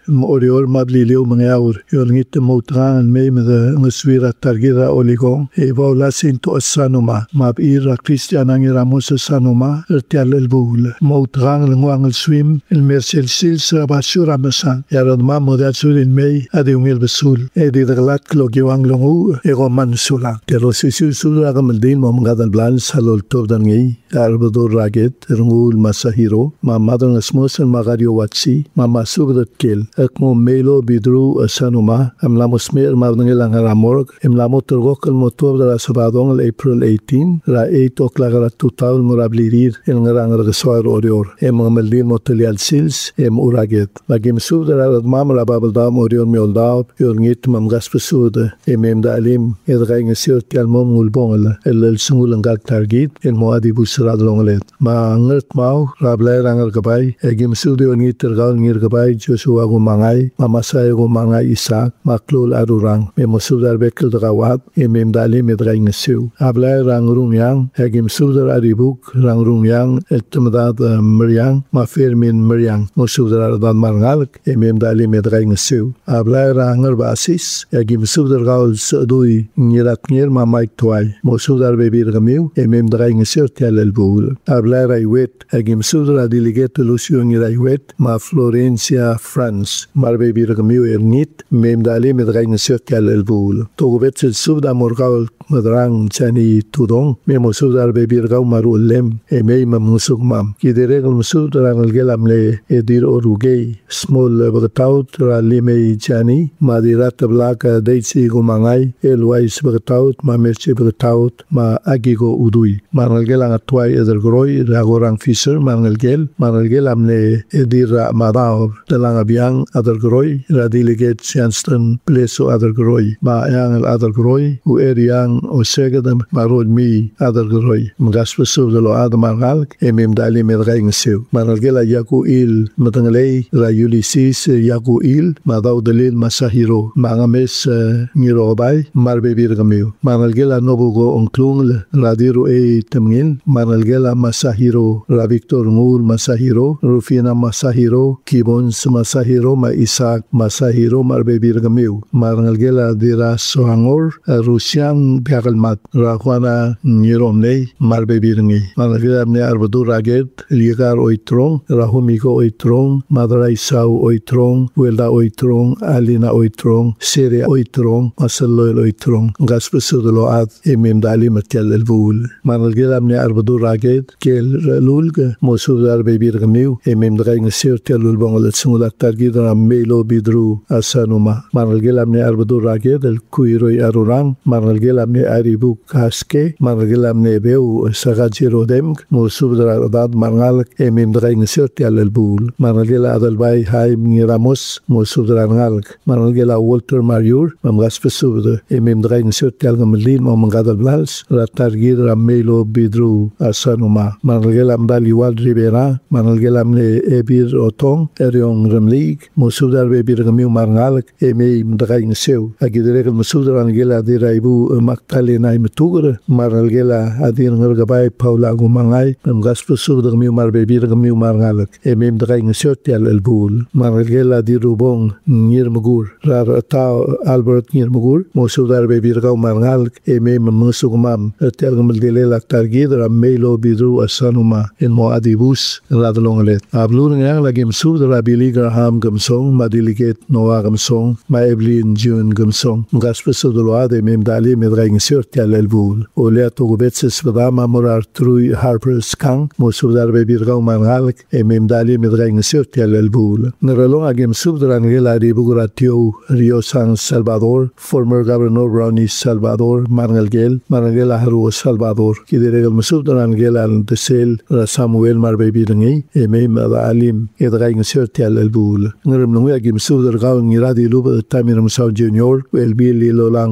Oriol mablilio mangaur yol ngit motran me ngaswira targira oligong evola sinto sanuma mabira Christian Ramos sanuma ertial elbul motran ngwang swim el mercel sils basura masan yarad ma modal surin me adiungil besul ediglat klogiwang longu egoman sula pero sisu sula gamaldin momgadal plan salol tobdangi arbadur raget rngul masahiro ma madang smos magario watsi ma masubdat kel akmo melo bidru sanuma amlamo smer mavngelang ramorg emlamo turgok el motor da sabadong April 18 ra 8 o'clock total murablirir el ngarang rgeswar orior emamaldin motelial sils uraget magim subdara mamla babaldam orior mioldaw yorngit mamgas pesude ememda alim edgaing sirt kalmom ulbongla el sungul ngal target el moadi busrad longlet ma ngert mau rabla rangal gabay egim sude ngit tergal ngir gabay Joshua go mangay mamasa go mangay Isaac maklul arurang memosudar bekel dagawat ememda alim edgaing siu abla rangrung yang egim sudar aribuk rangrung yang etmdad meriang ma fermin meriang mosudar dan marngal ememda alim edgaing siu abla rangar basis egim sudar gaul sudui ngirat ngir ma maik toy mosudar bebir gamiu ememda gaing siu tel elbul abla raiwet egim sudar delegate lucio ngiraiwet ma Florencia France mar bebir gamiu ernit memda alim edgaing siu tel elbul togubet subda morgaul madrang chani tudong memosudar bebir gaw marulem emei mamnusuk mam kideregul musudar angelgelam le edir orugei small bagtaut ralimei chani madirat blaka deitsi gumangay elwais bagtaut ma merche bagtaut ma agigo udui mangelgelang atwai edergroi ragorang fisher mangelgelam le edir madaw dalang abiang adergroi radiligate chanston pleso adergroi ma yang adergroi u eriang o segadam marod mi adergroi mgaspesu delo admargal emem dali medgaing seu mangelgela yaku il matanglei ra Ulysses yaku il madaw dalil masahiro mangames ngirobay marbebir gamiu mangelgela nobugo onklung radiru temngin mangelgela masahiro ra Victor Ngul masahiro Rufina masahiro Kibons masahiro ma Isaac masahiro marbebir gamiu mangelgela dira soangor Rusian biagalmat rakwana ngiromnei marbebir ngi mangelgela ne arbadur raget ligar oitrong rahumiko oitrong madra Isau oitrong welda oitrong alina oitrong sere oitrong masalloil oitrong gaspesudlo ad emem dali matel elbul mangelgelam ne arbadur raget kel lulga mosudar bebir gamiu emem draing sirtel lulbongol sungula targidra melo bidru asanuma mangelgelam ne arbadur raget el kuiroi arurang mangelgelam ne aribu kaske mangelgelam ne beu sagajiro dem mosudar dad mangal emem draing sirtel elbul mangelgela adalbay hay Ramos mosudar ngalk mangelgela Walter Mariur mamgaspesude emem draing sirtel gamelin mamangadal blals ratargidra melo bidru asanuma mangelgelam dali wal ribera mangelgelam ne ebir otong eriong remlig mosudar bebir gamiu marngalk emem draing seu agidreg mosudar angela diraibu maktalena imtugur mangelgela adin ngergabay Paula gumangay mamgaspesude gamiu marbebir gamiu marngalk emem draing sirtel elbul mangelgela dirubong ngirmugur rar ta Albert ngirmugur mosudar bebir gaw marngalk emem musugmam tel gamelgelela targidra melo bidru asanuma en moadibus radlonglet ablur ngang lagim sudra Billy Graham gamsong madiliget Noah gamsong ma Evelyn June gamsong gaspesudlo ade mem dali medgaing sirtel elbul olea togubetses vadama morar trui Harper skang mosudar bebir gaw marngalk emem dali medgaing sirtel elbul nralong agim sudra ngela ribuguratio Rio San Salvador former governor Ronnie Salvador marngelgel haru Salvador kideregel musudra ngela desel Samuel marbebirngi emem alim edgaing sirtel elbul ngrem nungya gim sudra gaw ngiradi lub tamir musaw junior el bili lolang bot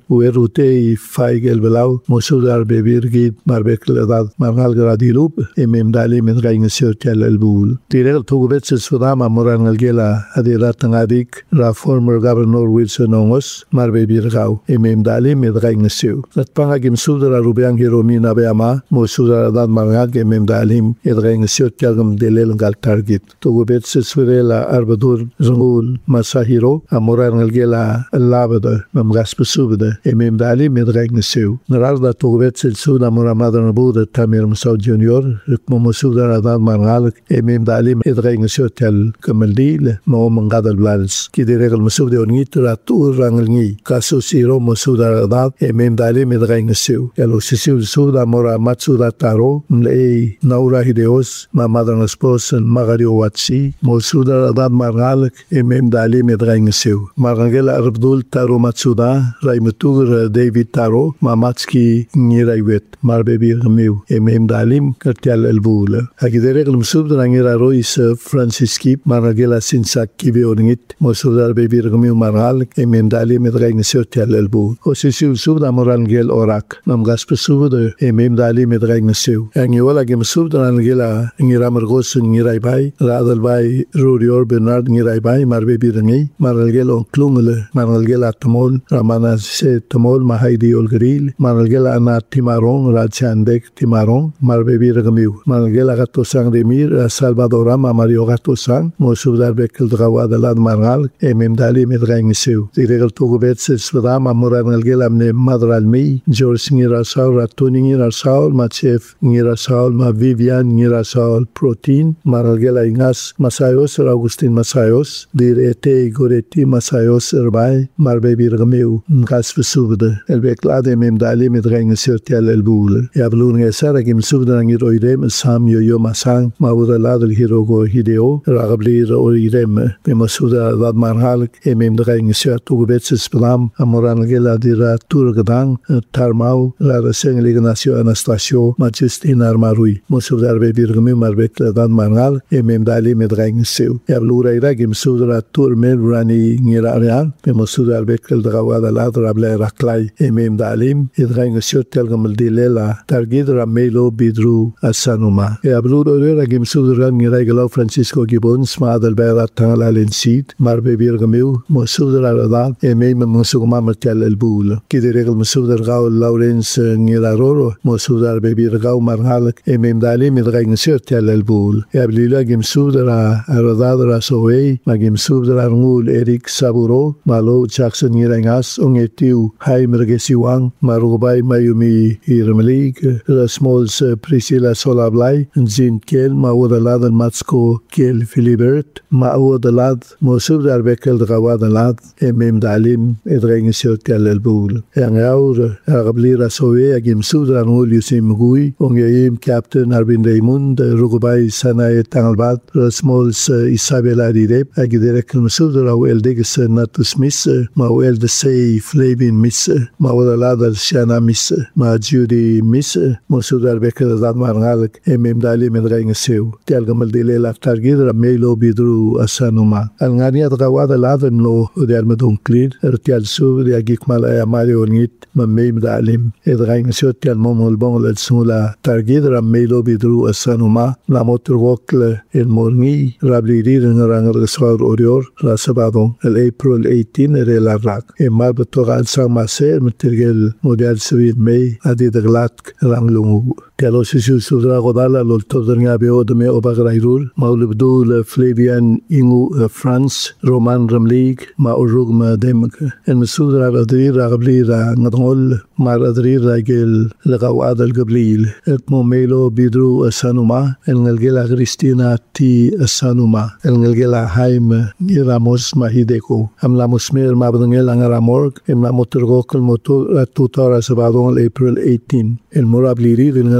Uerute Faigel Belau, Mosudar Bebirgit, Marbekladad, Margal Gradilup, Ememdali Medraing Sirtel El Bull. Direl Tugubets Sudama Moran Gela, Adiratangadik, Ra former Governor Wilson Ongos, Marbebirgau, Ememdali Medraing Siu. That Pangagim Sudra Rubiang Hiromina Beama, Mosudar Dad Margag, Ememdalim, Edraing Sirtelgum Delel Gal Target. Tugubets Surela Arbadur, Zungul, Masahiro, Amoran Gela, Labada, Mamgaspasubada, Ememdali Medraing Siu. Narada Tugubets Suda Muramadan Buda Tamir Musau Junior, Momosuda Dad Margal, Ememdali Medraing Sirtel Kamaldil, Momangadal Blans, Kidirel Masuda Onitra, Turangi, Caso Siro Mosuda Dad, Ememdali Medraing Siu. Yellow Sisu Suda Mora Matsuda Taro, Mlei, Naura Hideos, Mamadan Spos, and Magario Watsi, Mosuda Dad Margal, Ememdali Medraing Siu. Marangela Abdul Taro Matsuda, Raimutur David Taro, Mamatski Niraiwet, Marbebi Ramiu, Ememdalim, Kartel El Bula. Akiderek Lumsub Rangira Rois Franciski, Marangela Sinsak Kivionit, Mosuda Baby Ramiu Maral, Ememdali Medraing Sirtel El Bul. Osisiu Subda Morangel Orak, Namgaspasub, Ememdali Medraing Siu. Angiola Gim Subda Angela, Niramargos Niraibai, Radalbai, Rurior Bernard Niraibai, Marbebi Rangi, Marangel on Klungele, Marangela Tamol, Ramana Se Tamol, Mahaidi Olgril, Marangela Ana Timaron, Rachandek Timaron, Marbebi Ramiu, Marangela Gatosang Demir, Salvadorama Mario Gatosang, Mosudar Bekel Drawadalad Maral, Ememdali Medraing Siu. The regal Tugubets Swadama Moranalgela Ne Madralmi, George Nirasaul, Ratuni Nirasaul, Machef Nirasaul, Ma Vivian Nirasaul, Protein, Marangela Ingas, Masayos, Augustin Masayos, Direte Goreti Masayos Erbai, Marbebi Ramiu, Mgasfusubde, Elbeklade Ememdali Medraing Sirtel El Bul. Yablun Gesara Gim Subdan Giroidem, Sam Yo Masang, Maudalad El Hirogo Hideo, Ragablir Oirem, Masuda Dad Marhal, Ememdraing Sirtugubets Splam, Amorangela Dira Turgadang, Tarmau, Lara Seng Ignacio Anastasio, Majustin Armarui, Mosudar Baby Ramiu Marbekla Dad Marhal, Ememdali Medraing Siu. Yablura Gim Sudra Turmel Rani Nirarian, Mosudar Bekel Drawadalad Rabla Raklai, Ememdalim, Edraing Sirtel Gamaldilela, Targid Ramelo Bidru Asanuma. Yablura Gim Sudra Niragalo Francisco Gibbons, Madalbera Tangalalin Seed, Marbebi Ramiu, Mosudra Radad, Emem Mosugma Martel El Bul, Kidirel Mosudar Gau Lawrence Niraroro, Mosudar Baby Gau Marhal, Ememdali Medraing Sirtel El Bul. Yablila Gim Sudra Radad Rasoe, Magim Sudra Ngul Eric Saburo, Malo Jackson Nirangas, Ungetiu, Hai Mergesiwang, Marubai Mayumi Irmelig, Rasmols Priscilla Solablai, Zin Kel, Maudalad Matsko Kel Filibert, Maudalad, Mosudar Bekel Drawadalad, Ememdalim, Edraing Sirtel El Bul. Yangaur, Arabli Rasoe, Agim Sudra Ngul Yusim Gui, Ungeim Captain Arbin Raymond, Rugubai Sanae Tangalbat, Rasmols Isabella Didep, Agiderek Mosudra Weldegs Natus Miss, Mawel de Sei Flavin Miss, Maudalad Shana Miss, Ma Judy Miss, Mosudar Bekel Dad Margal, Ememdali Medraing Siu. Telgamal Dile Laftargid, Ramelo Bidru Asanuma. Alngania Drawadalad and Lo, Udelmadun Clear, Ertial Su, the Agikmalaya Mario Nit, Mamem Dalim, Edraing Sirtel Momol Bongol Sula, Targid Ramelo Bidru Asanuma, Lamotur Wokle, El Morni, Rabli and Rangarsor Orior, Rasabadon, El April 18, Relarak, Emal Batoral Samaser, Material Model Civil May, Adidaglat, Ranglungu. Telosisu Sudra Godala, Loltodanga Beodame Obagrairul, Maulubdul Flavian Ingu France, Roman Ramlig, Maurugma Demk, and Masudra Adri Rablira Nadol, Maradri Ragel, Lagawad al Gabriel, Etmomelo Bidru Asanuma, El Nalgela Cristina T. Asanuma, El Nalgela Haim Niramos Mahideko, Amlamusmer Mabdangel Angaramorg, and Mamoturgokal Motor Tutora Sabadon April 18, El Morabli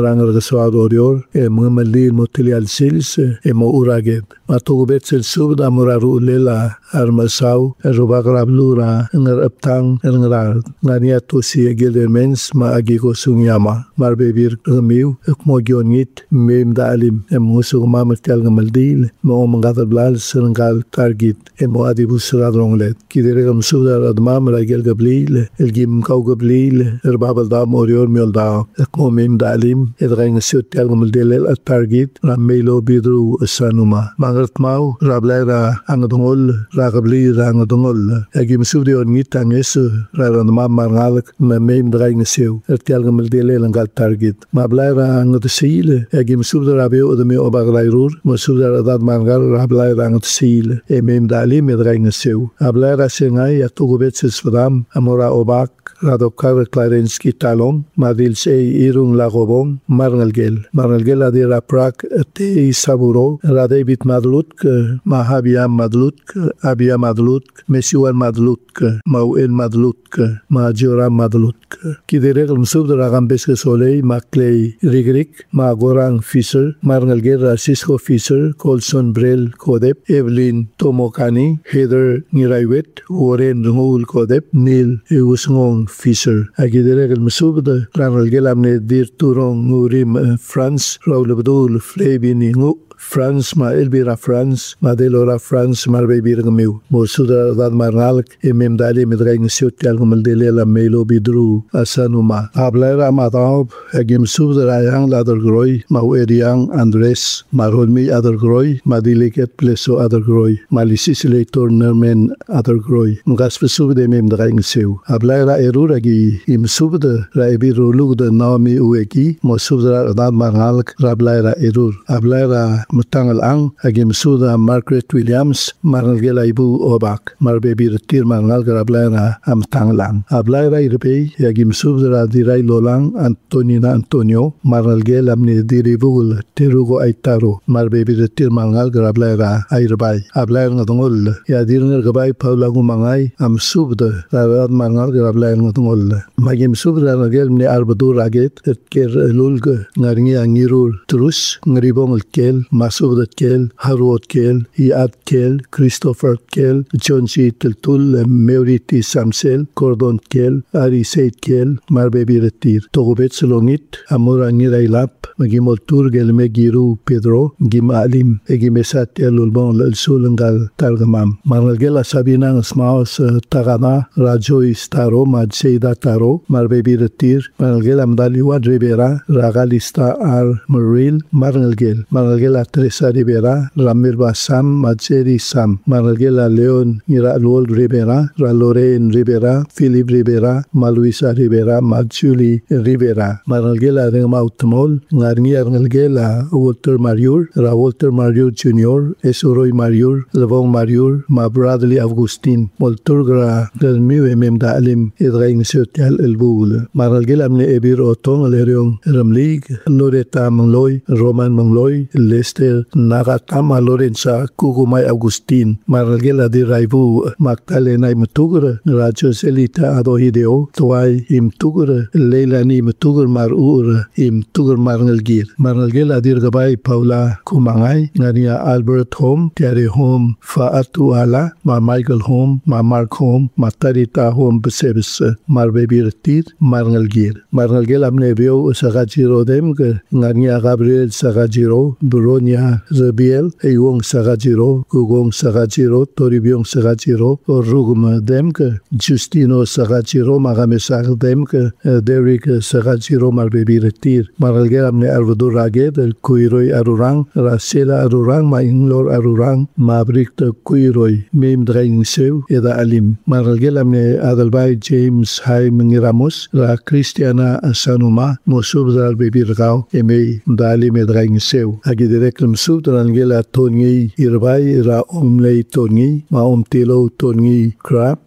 rangar gaswad orior mga malil mo tilial sils mo uraget matugubet sel subda muraru lela armasaw rubagrablu ngar aptang ngar ngania tosi geldermens maagi ko sungyama marbebir miu mo gyonit mem dalim musu mamakal ngamaldil mo mangatlal serngal target mo adibus radronglet kidere gam subda radmam ragel gablil elgim kau gablil erbabal da morior miolda ko mem dalim edreng sutel ngamaldil at target ramelo bidru sanuma mangart mau rablaira angadongol ragabli rangadongol agim subde on ngitanges radmam marngalak mem dreng seu ertel ngamaldil langal target mablaira angadsil agim subda rabeo odme obaglairur mo subda radad mangal rablaira angadsil mem dalim edreng seu ablaira sengai atugubet sesfram amora obak radokar Clarensky talong madil se irung lagobong marnalgel adira prak te saburo radebit madlutk mahabia madlutk abia madlutk mesiwan madlutk mauel madlutk majora madlutk kideregl msubd ragam beske solei maklei rigrik magorang fisher marnalgel Cisco Fisher Colson Brel Kodep Evelyn Tomokani Heather Niraiwet Warren Ngul Kodep Neil Usngong Fisher agideregl msubd ranalgel amne dir turong ngurim France Raulabdul Flavin Ngu France ma elbira France ma delora France mar bebir gmiu mosuda dad marnalk mem dali medreng siutel gmaldele la melo bidru asanuma ablaira madab agim subda rayang ladar groy ma eriang Andres marholmi adar groy ma diliket pleso adar groy malisisle tournament adar groy ngas subde mem dreng siu ablaira eruragi im subda raibiru lugda nami ueki mosubda dad marnalk rablaira erur ablaira mutangal ang agim suda Margaret Williams marnalgela ibu obak marbebir tir marnal grablaira am tanglang ablaira irbe agim suda dirai lolang Antonio marnalgela amni diribul tirugo aitaro marbebir tir marnal grablaira airbai ablaira ngadongol ya dirnger gabay paulagu mangai am subda rad marnal grablaira ngadongol magim subda nagel ni arbadur aget ker lulg ngarngi angirul trus ngribong kel Masud Kel, Harwood Kel, Iad Kel, Christopher Kel, John C. Tiltul, Meuriti Samsel, Cordon Kel, Ari Seid Kel, Marbebi Retir. Togobet Selongit, Amurangirai magimol turgel megiru Pedro, Gim Alim, Egimesat Elulbon, Sulungal Targamam. Marnalgela Sabinang Smaus Tagana, Rajoi Staro, Madseida Taro, Marbebi Retir, Marnalgela Mdaliwad Rivera, Ragalista Ar Muril, Marnalgela Teresa Rivera, Ramirba Sam, Matseri Sam, Marnalgela Leon, Iralol Rivera, Raloren Rivera, Philip Rivera, Maluisa Rivera, Matsuli Rivera, Marnalgela Remautamol, Ngarngiarnalgela Walter Mariur, Walter Mariur Jr., Esuroy Mariur, Levon Mariur, Ma Bradley Augustin, Molturgra Delmiu Memda Alim, Idrain Sotial Elbul, Marnalgela Mne Ebir Otong, Lerion Ramlig, Loreta Mangloy, Roman Mangloy, Lester Nagatama Lorenza Kugumay Agustin Marnalgela di Raibu Magdalena Imtugur Rajo Selita Adohideo Tuay Imtugur Leilani Imtugur Marur Imtugur Marnalgela dir Gabay Paula Kumangay Ngania Albert Home Tiare Home Faatu Ala Ma Michael Home Ma Mark Home Ma Tarita Home Besebes Marbebir Tir Marnalgela Mnebio Sagajiro Demge Ngania Gabriel Sagajiro Bronia Zabiel, Eyong Sagajiro, Gugong Sagajiro, Toribiong Sagajiro, Rugum Demke, Justino Sagajiro, Magamesag Demke, Derek Sagajiro, Marbebi Retir, Maralgeramne Arvadur Raget, El Kuiroi Arurang, Rasela Arurang, Mainglor Arurang, Mabrikta Kuiroi, Mem Drain Seu, Eda Alim, Maralgelamne Adalbay James Haim Ramos, La Cristiana Sanuma, Mosubdal Bebirgao, Emei, Dalim Edrain Seu, Agidereklem Subdrangela Tony Irbai, Ra Omlei Tony, Ma Omtelo Tony Crab,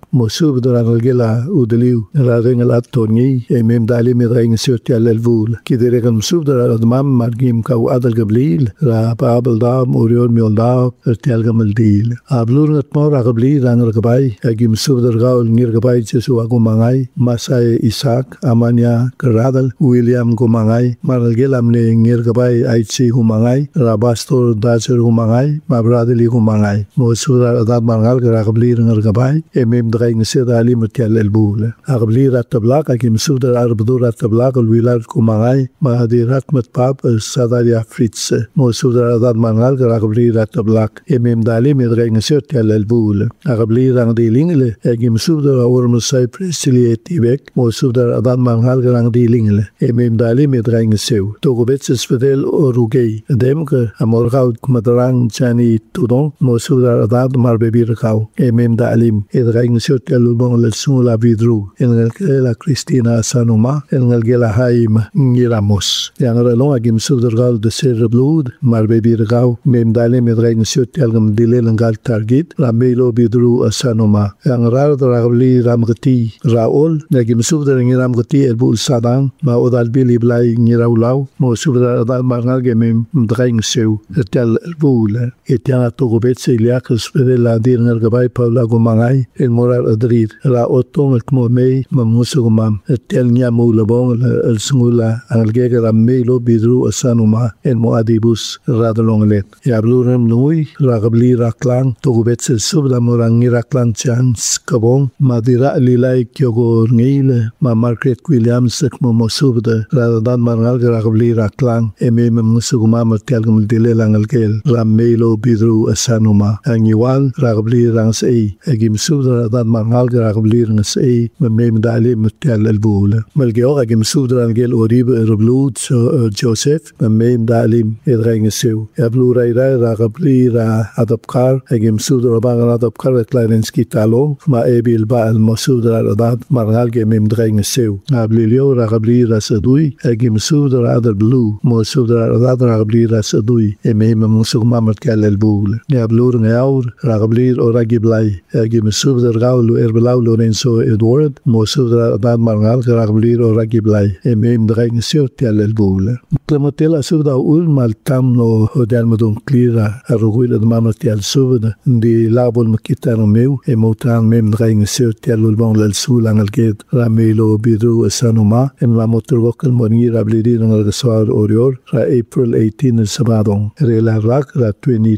Mosub doran gela udliu la rengal atoni mem dali mi reng sot yalvul kidere kan msub dara admam margim ka adal gablil la babel dam orion miolda tel gamaldil ablur ngatmor agabli rangal gabay agim sub dar gaul ngir gabay jesu agumangai masai Isaac amanya karadal William gumangai maral gelam ne ngir gabay aichi gumangai rabastor dacer gumangai mabradeli gumangai mosub dar mangal gabli rangal gabay mem dreng sedali mutial elbul agabli ratablak agim sub dar arbdur ratablak wilal gumangai mahadirat matpap sadalia fritz mosub dar mangal gabli ratablak mem dali medreng sedal elbul agabli rang dilingle agim sub dar ormusai presilietibek mosub dar mangal rang dilingle mem dali medreng seu togobets spedel orugei demk amorgaut madrang chani tudon mosub dar marbebir kau mem dalim edreng sedal bong le sula vidru en la Cristina Sanuma en gela haim ngiramos yang relong agim sub dar gal de cereblud marbebir kau mem dalim medreng sedal gam dilel ngal target ramelo bidru Sanuma yang rar dragli ramgati raol agim sub dar ngiram gati elbul sadang ma odal bili blai ngiraulau mo sub dar mangal gemem dreng seu tel elbul etiana togobetse iliak spede la dir ngal gabay paula gumangai el moral adrid la otong mo mei mamusugumam tel nyamu labong el sungula angalgega ramelo bidru Sanuma el moadibus radlonglet ya blurem nui ragabli raklang togobetse sub da morang raklang chance kabong madira lilai kyogo ngile ma Margaret Williams mo mosub de radan mangal ragabli raklang musuguma tel gum dile langal kel ramelo bidru Sanuma angiwal ragabli rangsei agim sub radan mangal ragabli rangsei mem dali tel albul malgeo agim sub rangel orib erblut Joseph mem dali edreng seu ablu raira ragabli ra adapkar agim sub rabang adapkar Kleinski talo ma ebil ba al mosud radan mangal gemem dreng seu ablilio ragabli rasadui agim sub radal blue mosud radan ragabli rasadui mem musugma tel albul ablur ngaur ragabli oragiblai agim sub gaulu erblau Lorenzo Edward mosud radan mangal ragabli oragiblai mem dreng seu tel albul Clemotel sub da ul mal tamno hodal modon klira arugul ad mamotel sub di labol makitar meu emotan mem dreng seu tel ulbon lal sul angal ged ramelo bidru Sanuma la motorgokal monir ablidi ngal swar orior ra April 18 sabadong rela rak ra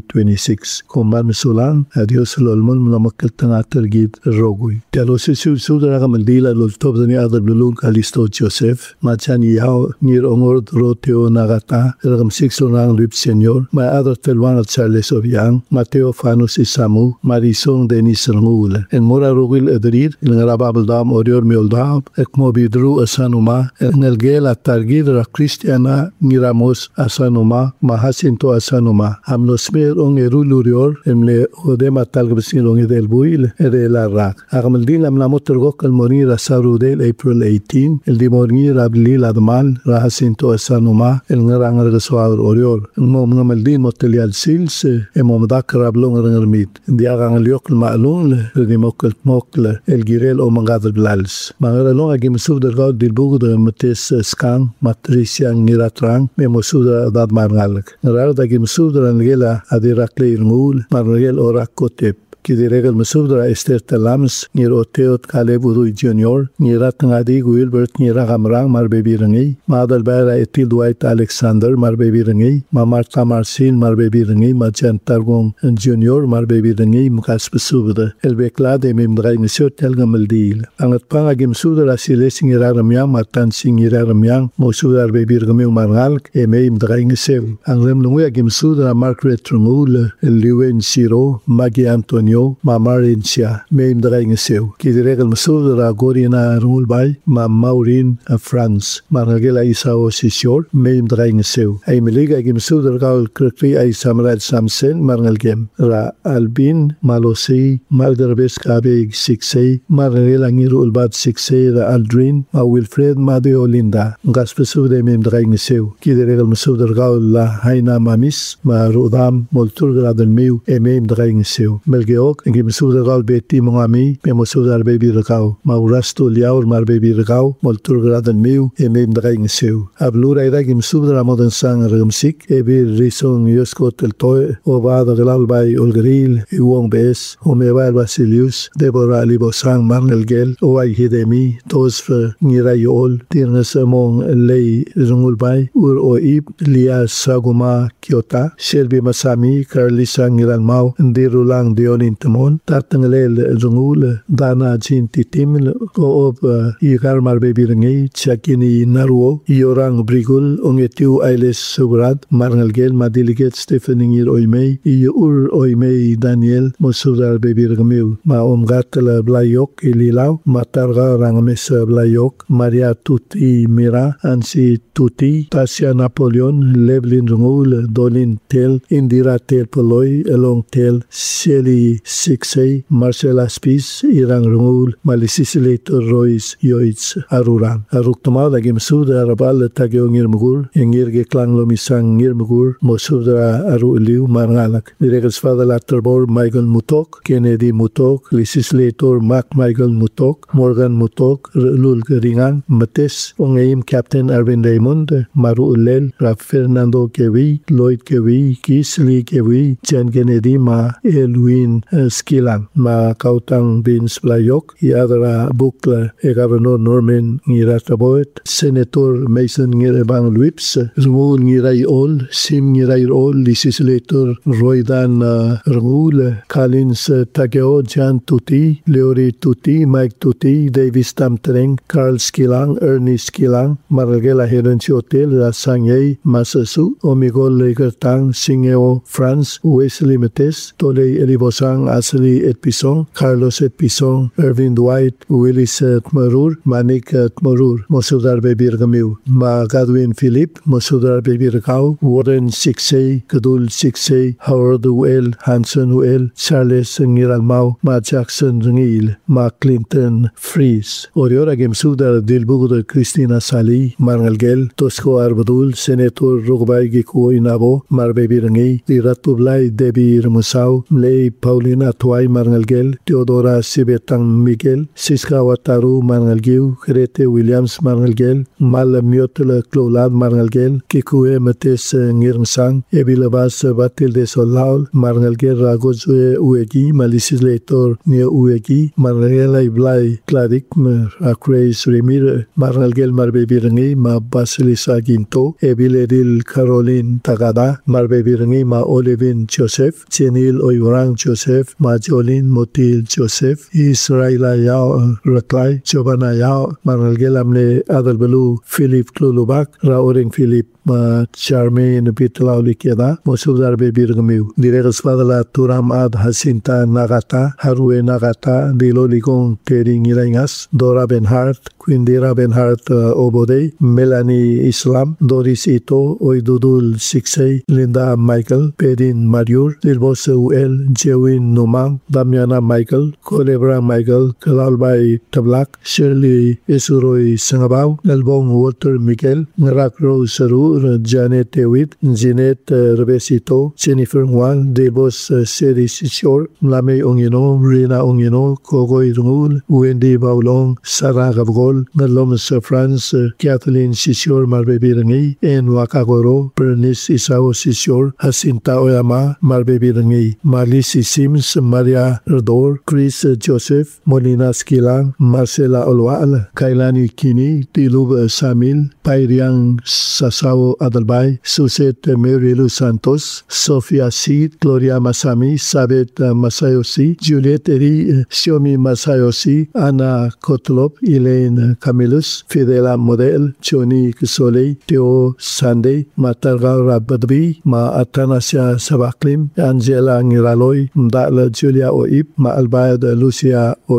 2026 komban sulan adios lolmon namakal tanater gid rogui telo sisu sudra gamaldila lol tobdani adal blulun kalisto Joseph machani yao nir ongor roteo nagata ragam 6 orang lip senior ma adal telwan Charles Obiang Mateo Fanus Isamu Marisol Denis Ramul en mora rogil edrid en rababel dam orior miolda ekmo bidru Sanuma en el gela targid ra Cristiana Miramos Sanuma mahasinto Sanuma amnosmer on erulurior emle odema talgbesin on del buil la rak agmaldin amla motorgok al monira sarudel April 18 el dimornir abli ladmal rahasinto Sanuma el ngarang reswar orior mom ngamaldin motelial sils emom dakra blong rangermit diagang liok maalun di mokkel mokle el girel o mangadel blals mangaralong agim sub der gaud dil bugd mates skan matricia ngiratrang memo sub dad margalk rar agim sub der angela adirakle irmul margel orakotep kidiregal masubdra Esther Talams ngir oteot Kalebudu Junior ngirat ngadi Wilbert ngira gamrang marbebirangi madal bara etil Dwight Alexander marbebirangi Marta Marcin marbebirangi Majan Targong Junior marbebirangi mukas besubda elbeklade mem drai nisot telgamaldil angat panga gem sudra siles ngira ramyang matan singira ramyang mosudar bebirgami marngalk emeim drai ngisev anglem lungu gem sudra Margaret Trumul Liwen Siro Magi Antonio Mamarinsia meim dreng seu kidiregal masudra gorina rulbay Maurin France margela Isao Sisior meim dreng seu ay meliga gem sudra gaul kri ay Samuel Samsen marngalgem ra Albin Malosi Magdarbes Kabe Sixey margela ngirul bad Sixey ra Aldrin ma Wilfred Madeo Linda gaspesude meim dreng seu kidiregal masudra gaul la Haina Mamis ma Rodam Moltur gradel meu meim dreng seu melge Blayok, gimsuda gal beti mongami, memosuda baby rakau, maurasto liaur mar baby rakau, moltur gradan miu, emem dagaing seu. Ablura ira gimsuda ramodan sang rumsik, ebi risong yosko tel toy, ovada galal bay olgril, iwong bes, omevar Basilius, Deborah libosang marnelgel, oai hidemi, tosfer ngirayol, tirnas among lei rungul bay, ur oib, lia saguma kiota, Shelby Masami, Carlisa Ngiranmau, Ndirulang Dionin Tamon, Tatangalel Rungul, Dana Jin Titim, Oob Igar Marbebi Rangi, Chakini Naruo, Iorang Brigul, Ongetiu Ailes Sugrad, Marnalgel, Madiliget Stephanie Oimei, Iur Oimei Daniel, Mosudar Baby Rangmiu, Ma Omgatala Blayok, Ililau, Matarga Rangames Blayok, Maria Tuti Mira, Ansi Tuti, Tasia Napoleon, Levlin Rungul, Dolin Tel, Indira Tel Poloy, Along Tel, Shelly Sixey, Marcela Spis, Irang Rungul, Malisisilator Royce, Yoitz, Aruran. Aruktamau Dagim Suda Rabal Tagyo Ngirmugur, Ingirge Klang Lomisang Ngirmugur, Mosudra Aru Liu Marngalak. Director's father Latterbor Michael Mutok, Kennedy Mutok, Legislator Mac Michael Mutok, Morgan Mutok, Lul Ringan, Mates, Ongaim Captain Arvin Raymond, Maru Ulel, Raf Fernando Kewi, Lloyd Kewi, Kisli Kewi, Jan Kennedy Ma Elwin Skilang, Ma Kautang Bins Blayok, Yadra Bukla, Governor Norman Ngirataboet, Senator Mason Ngirebang Luips, Rungul Ngiray Ol, Sim Ngiray Ol, Legislator Roydan Rungul, Collins Tageo, Jan Tuti, Leori Tuti, Mike Tuti, Davis Tamtreng, Carl Skilang, Ernie Skilang, Maragela Herenci Hotel, Rasangay, Masasu, Omigol Legertang, Singeo, France, Wesley Metes, Tole Elibosang, Asli Etpisong, Carlos Etpisong, Irvin Dwight, Willis Tmarur, Manik Tmarur, Mosudar Bebirgamiu, Ma Godwin Philip, Mosudar Bebirgau, Warren Sixey, Kadul Sixey, Howard Uel, Hanson Uel, Charles Ngiralmau, Ma Jackson Ngil, Ma Clinton Fries. Oriora Gemsudar Dilbugur Christina Sali, Marnalgel, Tosco Arbadul, Senator Rugbay Giko Inabo, Marbebirangi, Iratublay Debi Musau, Mlei Paulina Tuay Marnalgel, Teodora Sibetang Miguel, Siska Wataru Marnalgiu, Grete Williams Marnalgel, Mal Miotla Clolad Marnalgel, Kikue Mates Ngirnsang, Ebilabas Batil de Solaul, Marnalgel Ragozue Uegi, Legislator Neo Uegi, Marnalgel Iblay Cladic, Acreis Remir, Marnalgel Marbebirangi, Ma Basilisa Ginto, Ebiledil Caroline Tagada, Marbebirangi, Ma Olivin Joseph, Chenil Oyorang Joseph, Ma Jolin Motil Joseph, Israela Yao Raklay, Jobana Yao, Marnalgel Amle Adalbalu, Philip Klulubak, Raoring Philip, Ma Charmaine Bitlauli Keda, Mosudar Bebirgamiu, Director's Father Turam Ad Hasinta Nagata, Harue Nagata, Diloligong Tering Irangas, Dora Benhart, Quindira Benhart Obode, Melanie Islam, Doris Ito, Oidudul Sixey, Linda Michael, Pedin Mariur, Lilbos Uel, Jewin Numang, Damiana Michael, Colebra Michael, Kalalbay Tablak, Shirley Esuroi Sangabau, Nelbong Walter Miguel, Ngarak Rose Saru, Janet Dewitt, Jeanette Rebesito, Jennifer Juan, Debos Seri Sisior, Lame Ongino, Rina Ongino, Kogoy Rungul, Wendy Baulong, Sarah Gavgol, Naloms France, Kathleen Sisior Marbebirangi, En Wakagoro, Bernice Isao Sisior, Jacinta Oyama, Marbebirangi, Marlisi Sims, Maria Erdor, Chris Joseph, Molina Skilang, Marcela Olwal, Kailani Kini, Tilub Samil, Pairiang Sasao Adalbay, Suset Merilu Santos, Sofia Sid, Gloria Masami, Sabet Masayosi, Juliet Eri, Xiaomi Masayosi, Anna Kotlop, Elaine Camillus, Fidela Model, Johnny Kisole, Teo Sunday, Matarga Rabadbi, Ma Atanasia Sabaklim, Angela Ngiraloy, Mdala Julia Oip, Ma Albayad Lucia Oip.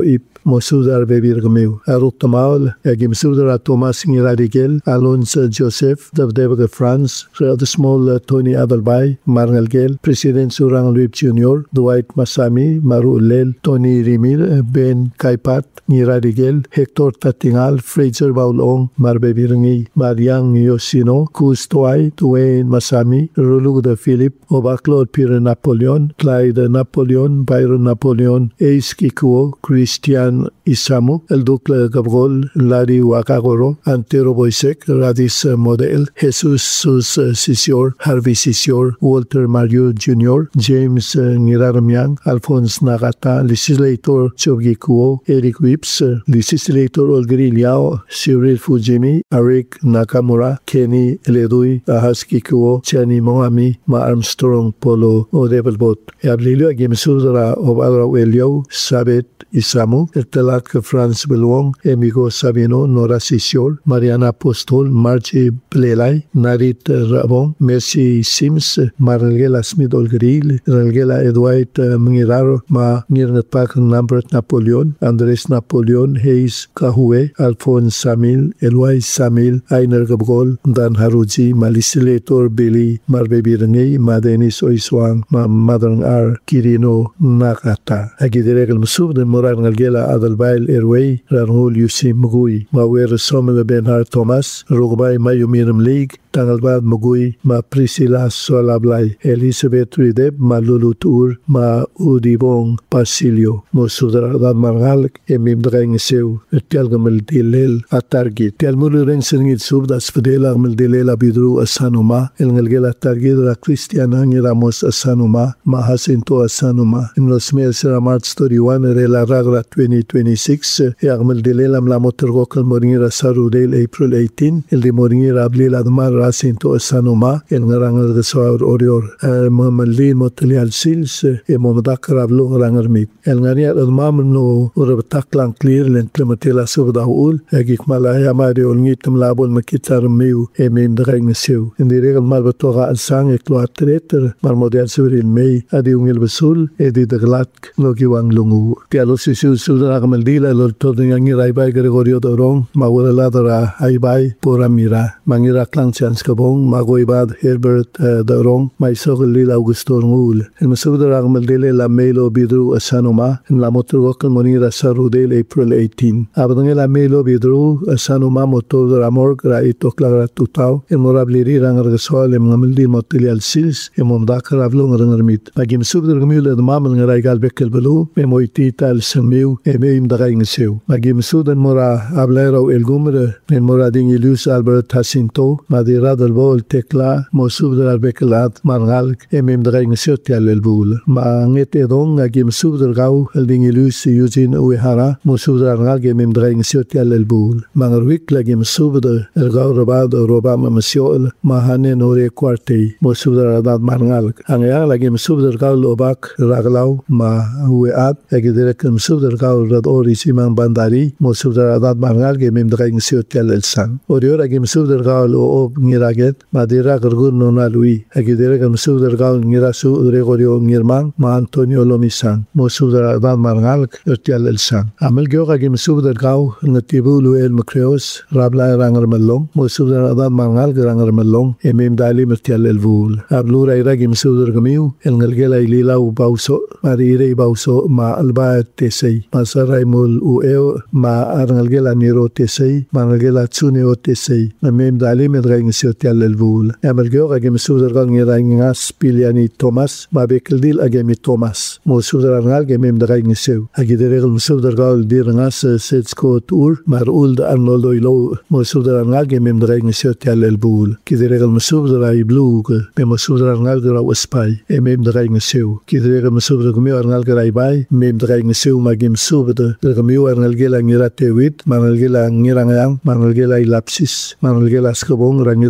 Mosudar bebir gamiu. Aruk tamaul, Gimsudar Thomas Ngiradikil, Alonso Joseph, Davdeva France, the small Tony Adelbai, Marngelgel, President Surang Luip Jr., Dwight Masami, Maru Lel, Tony Rimil, Ben Kaipat, Ngiradikil, Hector Tatingal, Fraser Baulong, Marbebirngi, Mariang Yosino, Kus Toai, Dwayne Masami, Rulu de Philip, Obaclod Pierre Napoleon, Clyde Napoleon, Byron Napoleon, Ace Kikuo, Christian Isamu, El Ducle Gabrol, Larry Wakagoro, Antero Boisek, Radis Model, Jesus Sisior, Harvey Sisior, Walter Mario Jr., James Niraramiang, Alphonse Nagata, Legislator Chogi Kuo, Eric Whips, Legislator Olgri Liao, Cyril Fujimi, Eric Nakamura, Kenny Ledui, Ahaski Kuo, Chani Moami, Ma Armstrong Polo, O Devilbot. Ablilio Gimsudra Obadra Welio, Sabet Isamu, Telat France Belwong, Emigo Sabino, Nora Sisior, Mariana Apostol, Margie Plelai, Narit Rabon, Mercy Sims, Margela Smith Olgril, Rangela Edward Mngiraro, Ma Nirnatpak Lambert Napoleon, Andres Napoleon, Hayes Kahue, Alphonse Samil, Elwai Samil, Ainer Gabgol, Dan Haruji, Malisilator Billy, Marbebirngi, Madenis Oiswang, Ma Madang R. Kirino Nakata. Agidirek Musub, the Moran Ngalgela Adalbail Airway, Ranul Yusim Mugui, Mawer Somel Benhar Thomas, Rugbai Mayumirum League, Tangalbad Mugui, Ma Priscilla Solablai, Elizabeth Rideb, Ma Lulutur, Ma Udibong Pasilio, Mosudra Margal, Emim Drang Seu, Telgamel Dilel, Atargi, Telmulu Rensing Sub, das Fidela Meldilela Bidru Asanuma, El Ngalgela Targidra Christiana Ramos Asanuma, Ma Jacinto Asanuma, in Los Meses March 31, Rela Ragra 2026, Yagmel Dilela Mlamotergokal Moringira Sarudel April 18, El de Moringira Ablila Admar Jacinto Asanuma, El Ngarangal de Sour Orior, Mamalin Motelial Sils, E Momadakar Ablo Rangermit, El Ngariat Admam no Urbataklan Clear, Lentlematela Subdaul, Egik Malaya Mario Nitum Labol Makitar Miu, Emim Drang Seu, in the Regal Malbatora Al Sang, Ecloatreter, Marmodel Surin May, Adiungil Basul, Edi de Glatk, Logiwang Lungu, Tialosi Sudagamaldila, Lord Todingangi Raibai Gregorio Dorong, Mawala Aibai, Poramira, Mangira Clanchans Kabong, Magoibad, Herbert Dorong, Maisogel Lil Augusto Ngul, and Masudagamaldile La Melo Bidru Asanuma, and La Motorwakal Monira Sarudel April 18. Abdangela Melo Bidru Asanuma Motor Ramor, Raito Clara Tutau, and Morabliri Rangargasol, and Mamildi Motilial Sils, and Momdakar Avlong Rangermit. Magim Subdergamul, the Mamal Raigal Bekel Belu, Memoitita El Samiu, Emim Drang Seu. Magim Sudan Mora Ablero El Gumre, and Morading Ilus Albert Jacinto, Madira del Bol Tekla, Mosubder Bekelat, Margal, Emim Drang Seu Tial El Bul. Manget Edong, Agim Subdergau, Elding Ilus Eugene Uehara, Mosubder Argal, Emim Drang Seu Tial El Bul. Mangarwik Lagim Subder, Ergau Robado, Robama Masiol, Mahane Nore Quartei, Mosubder Adad Margal. Angea Lagim Subdergau Lobak, Raglau, Ma Ueat, Egiderekam Subdergau Rad Oris Iman Bandari, Mosubder Adad Margal, Emim Drang Seu Tial El Sang. Orior Agim Subdergau Lo Ngiraget, Madira Gergun Nona Lui, Egiderekam Subdergau Ngirasu Gregorio Ngirman, Ma Antonio Lomisang, Mosubder Adad Margal, Tial El Sang. Amel Gyo Agim Subdergau, Natibulu El Macreos, Rabla Ranger Melong, Mosubder Adad Margal, Ranger Melong, Emim Dali Mertial El Vul. Ablura Iragim Subdergamiu, El Ngalgela Ilila Ubauso, Marire Bauso, Ma Alba Tesei, Masaraimul Ueo, Ma Arngalgela Niro Tesei, Mangalgela Tsuneo Tesei, Emim Dali Medrang Siotial El Vul. Amel Gyo Agim Subdergal Ngirangas Piliani Thomas, Ma Bekeldil Agemi Thomas, Mosubder Arngal Gemim Drang Seu. Agideregel Subdergal Dirangas Setsko Tur, Mar Uld Arnoldo Ilo, Mosubder Arngal Gemim Drang Siotial El Vul. Kideregel Musubder Ai Blue, Mosubder Arngal Gra Waspai, Emim Drang Seu. Kideregel Musubder Gumio Arngal Graibai, Mim Drang Seu Magim Subder, Gumio Arnalgela Ngirate Wit, Manalgela Ngirangayang, Manalgela Ilapsis, Manalgela Skabong, Rangira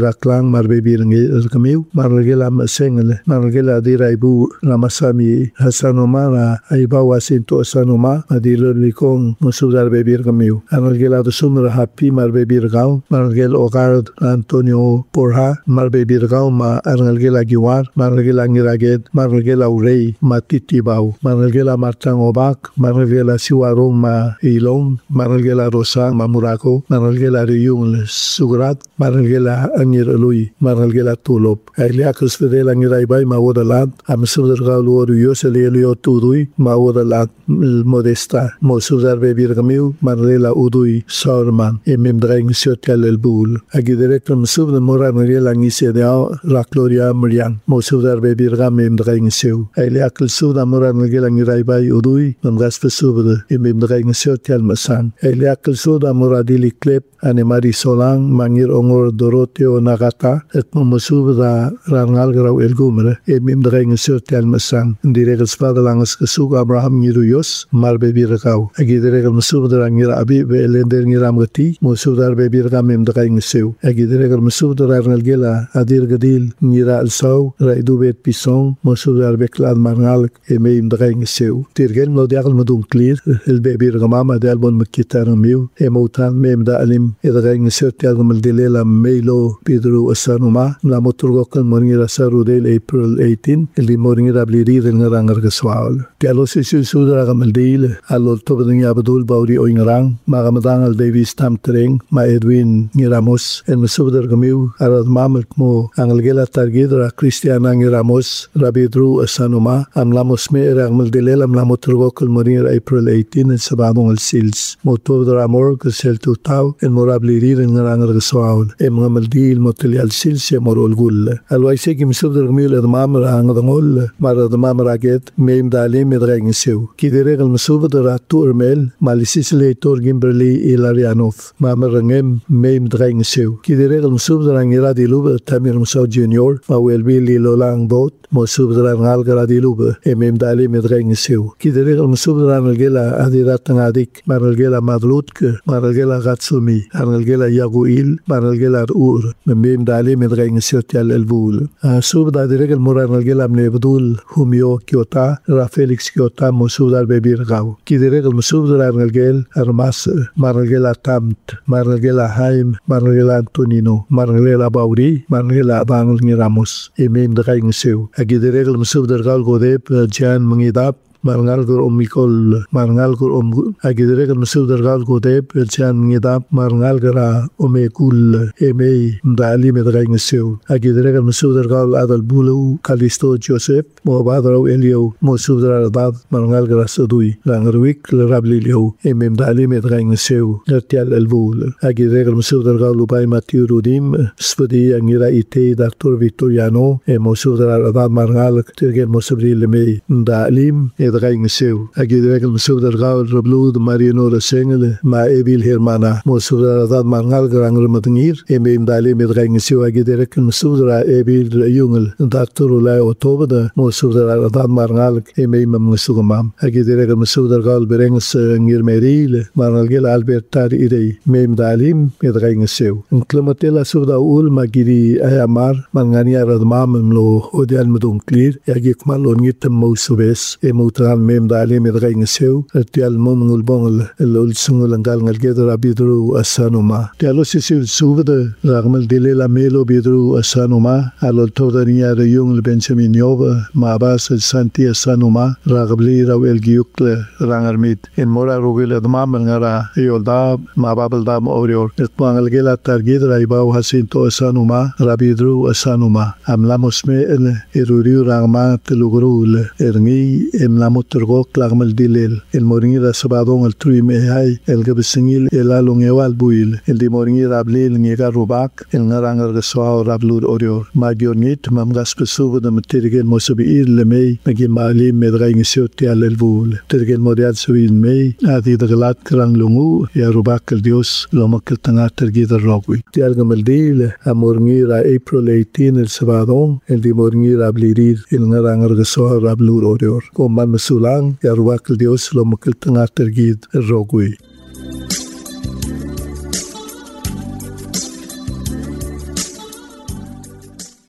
Iraklang marbebirngi kamiu margela masengele margela diraibu ramasami Hasanoma na aiba wasinto Hasanoma adilo likong musudar bebir kamiu margela sumra happy marbebir gau margel ogard Antonio Porha marbebir gau ma argela giwar margela ngiraget margela urei matiti bau margela martang obak margela siwarong ma ilong margela rosa mamurako margela riyung sugrat margela angir lui margela tulop ailia kusfedela ngiraibai ma wodalat amsudar galu yoselio tudui ma wodalat modesta mosudar bebir kamiu margela udui sorman ememdraing sotel el bul agiderekam subda moran margela ngisedao la gloria mrian mosudar bebir gamemdraing seu ailia kusudar moran margela ngiraibai udui mamgaspe subda ememdraing sotel masan ailia kusudar moradili klep anemari solang mangir ongor doroteo nagata et mosuda rangal grau elgumre ememdraing sotel masan diregas fadalangas kesug Abraham ngiruyos marbebir kau agiderekam subda ngira abi belender ngiram gati mosudar bebir gamemdraing seu agiderekam subda rangal gela adir gadil ngira alsau raidu bet pisong mosudar beklad marngal ememdraing seu tirgel modial mudum clear el bebir gamama de albon makitar miu emotan memda alim edraing sotel gamdelela Melo Pedro Asanuma la moturgokal moringira sarudel April 18 el moringira blirir ngarang geswaal tialo sisu sudra gamaldil alol tobding abdul bauri oingrang magamadang al Davis tamtreng ma Edwin Ngiramos en sudra gamiu arad mamal mo angelgela targidra Cristiana Ngiramos Rabidru Asanuma amlamos me ragmaldilela amlamoturgokal moringira April 18 en sabadong al sils motodra amor ksel tutau en morablirir ngarang geswaal emgamaldil moteli al sils morol gul alwaise kim sudra gamiu edmam rangdangol maradmam raget meim dalim medraing seu kideregal masubdra turmel malisisle tor gimberli ilarianov mamarangem meim draing seu kideregal masubdra ngira dilub tamir musaw junior mawelbi lilolang bot mosubdra ngal gradilub emem dalim medraing seu kideregal masubdra ngalgela adirat ngadik maralgela madlutk maralgela gatsumi aralgela yaguil maralgela ur memem dalim medraing seu tial elbul subda diregal moran ngalgela mnebdul humio kiota Felix Kiota mosudar bebir gau kideregal mosudar ngalgel armas margela tamt margela haim margela Antonino margela bauri margela bangul ngiramos emem draing seu agideregal mosudar gal godep jan mangidap marngal gur omikol marngal gur agideregal mosudar gal godep jan ngidap marngal gara omekul emei mdali medraing seu agideregal mosudar gal adal bulu Kalisto Joseph mo badro elio mosudar dad marngal gara sudui langrwik rablilio emem dali medraing seu tial elbul agideregal mosudar gal ubay Matthew Rudim spudi angira ite Dr. Victoriano mosudar dad marngal tirgel mosubril mei dalim draing seu agideregal mosudar gal rablud Mariano Rasengel ma ebil hermana mosudar dad marngal garang matngir emem dali medraing seu agideregal mosudar ebil yungel Dr. Ulay Otobada mosudar dad marngal emem mamsugam agideregal mosudar gal berengs ngirmeril marngal Albertar idei mem dalim medraing seu inclamatela suda ul magiri ayamar mangania radmam lo odial mudum clear agikmal ongit mosubes emutran mem dalim medraing seu tial momngul bongol lol sungul ngal ngalgedra bidru Asanuma tialo sisil subda ragmal dilela Melo bidru Asanuma alol todania de jung Benjamin Yoba ma bas Santi Asanuma ragabli rawel giukle rangarmit en mora rogil admam ngara yolda ma babal dam orior etwangal gela targid raibaw hasinto Asanuma rabidru Asanuma amlamos me el eruriu rangma telugrul erni emlamut turgo klagmal dilel el moringira sabadong el trui me hay el gabsingil el alung ewal buil el di moringira ablil ngega rubak el ngarangar geswa rablur orior magionit mamgas pesuv de tergel mosabi lemei magi mali medraing sioti al elvul tergel modiad suin mei adi daglat krang lungu ya rubak el dios lomak tanga tergid rogwi tial gamaldil amorngira April 18 el sabadong el di moringira ablirir el ngarangar geswa rablur orior komban mesulang ya rubak el dios lomak tanga tergid rogwi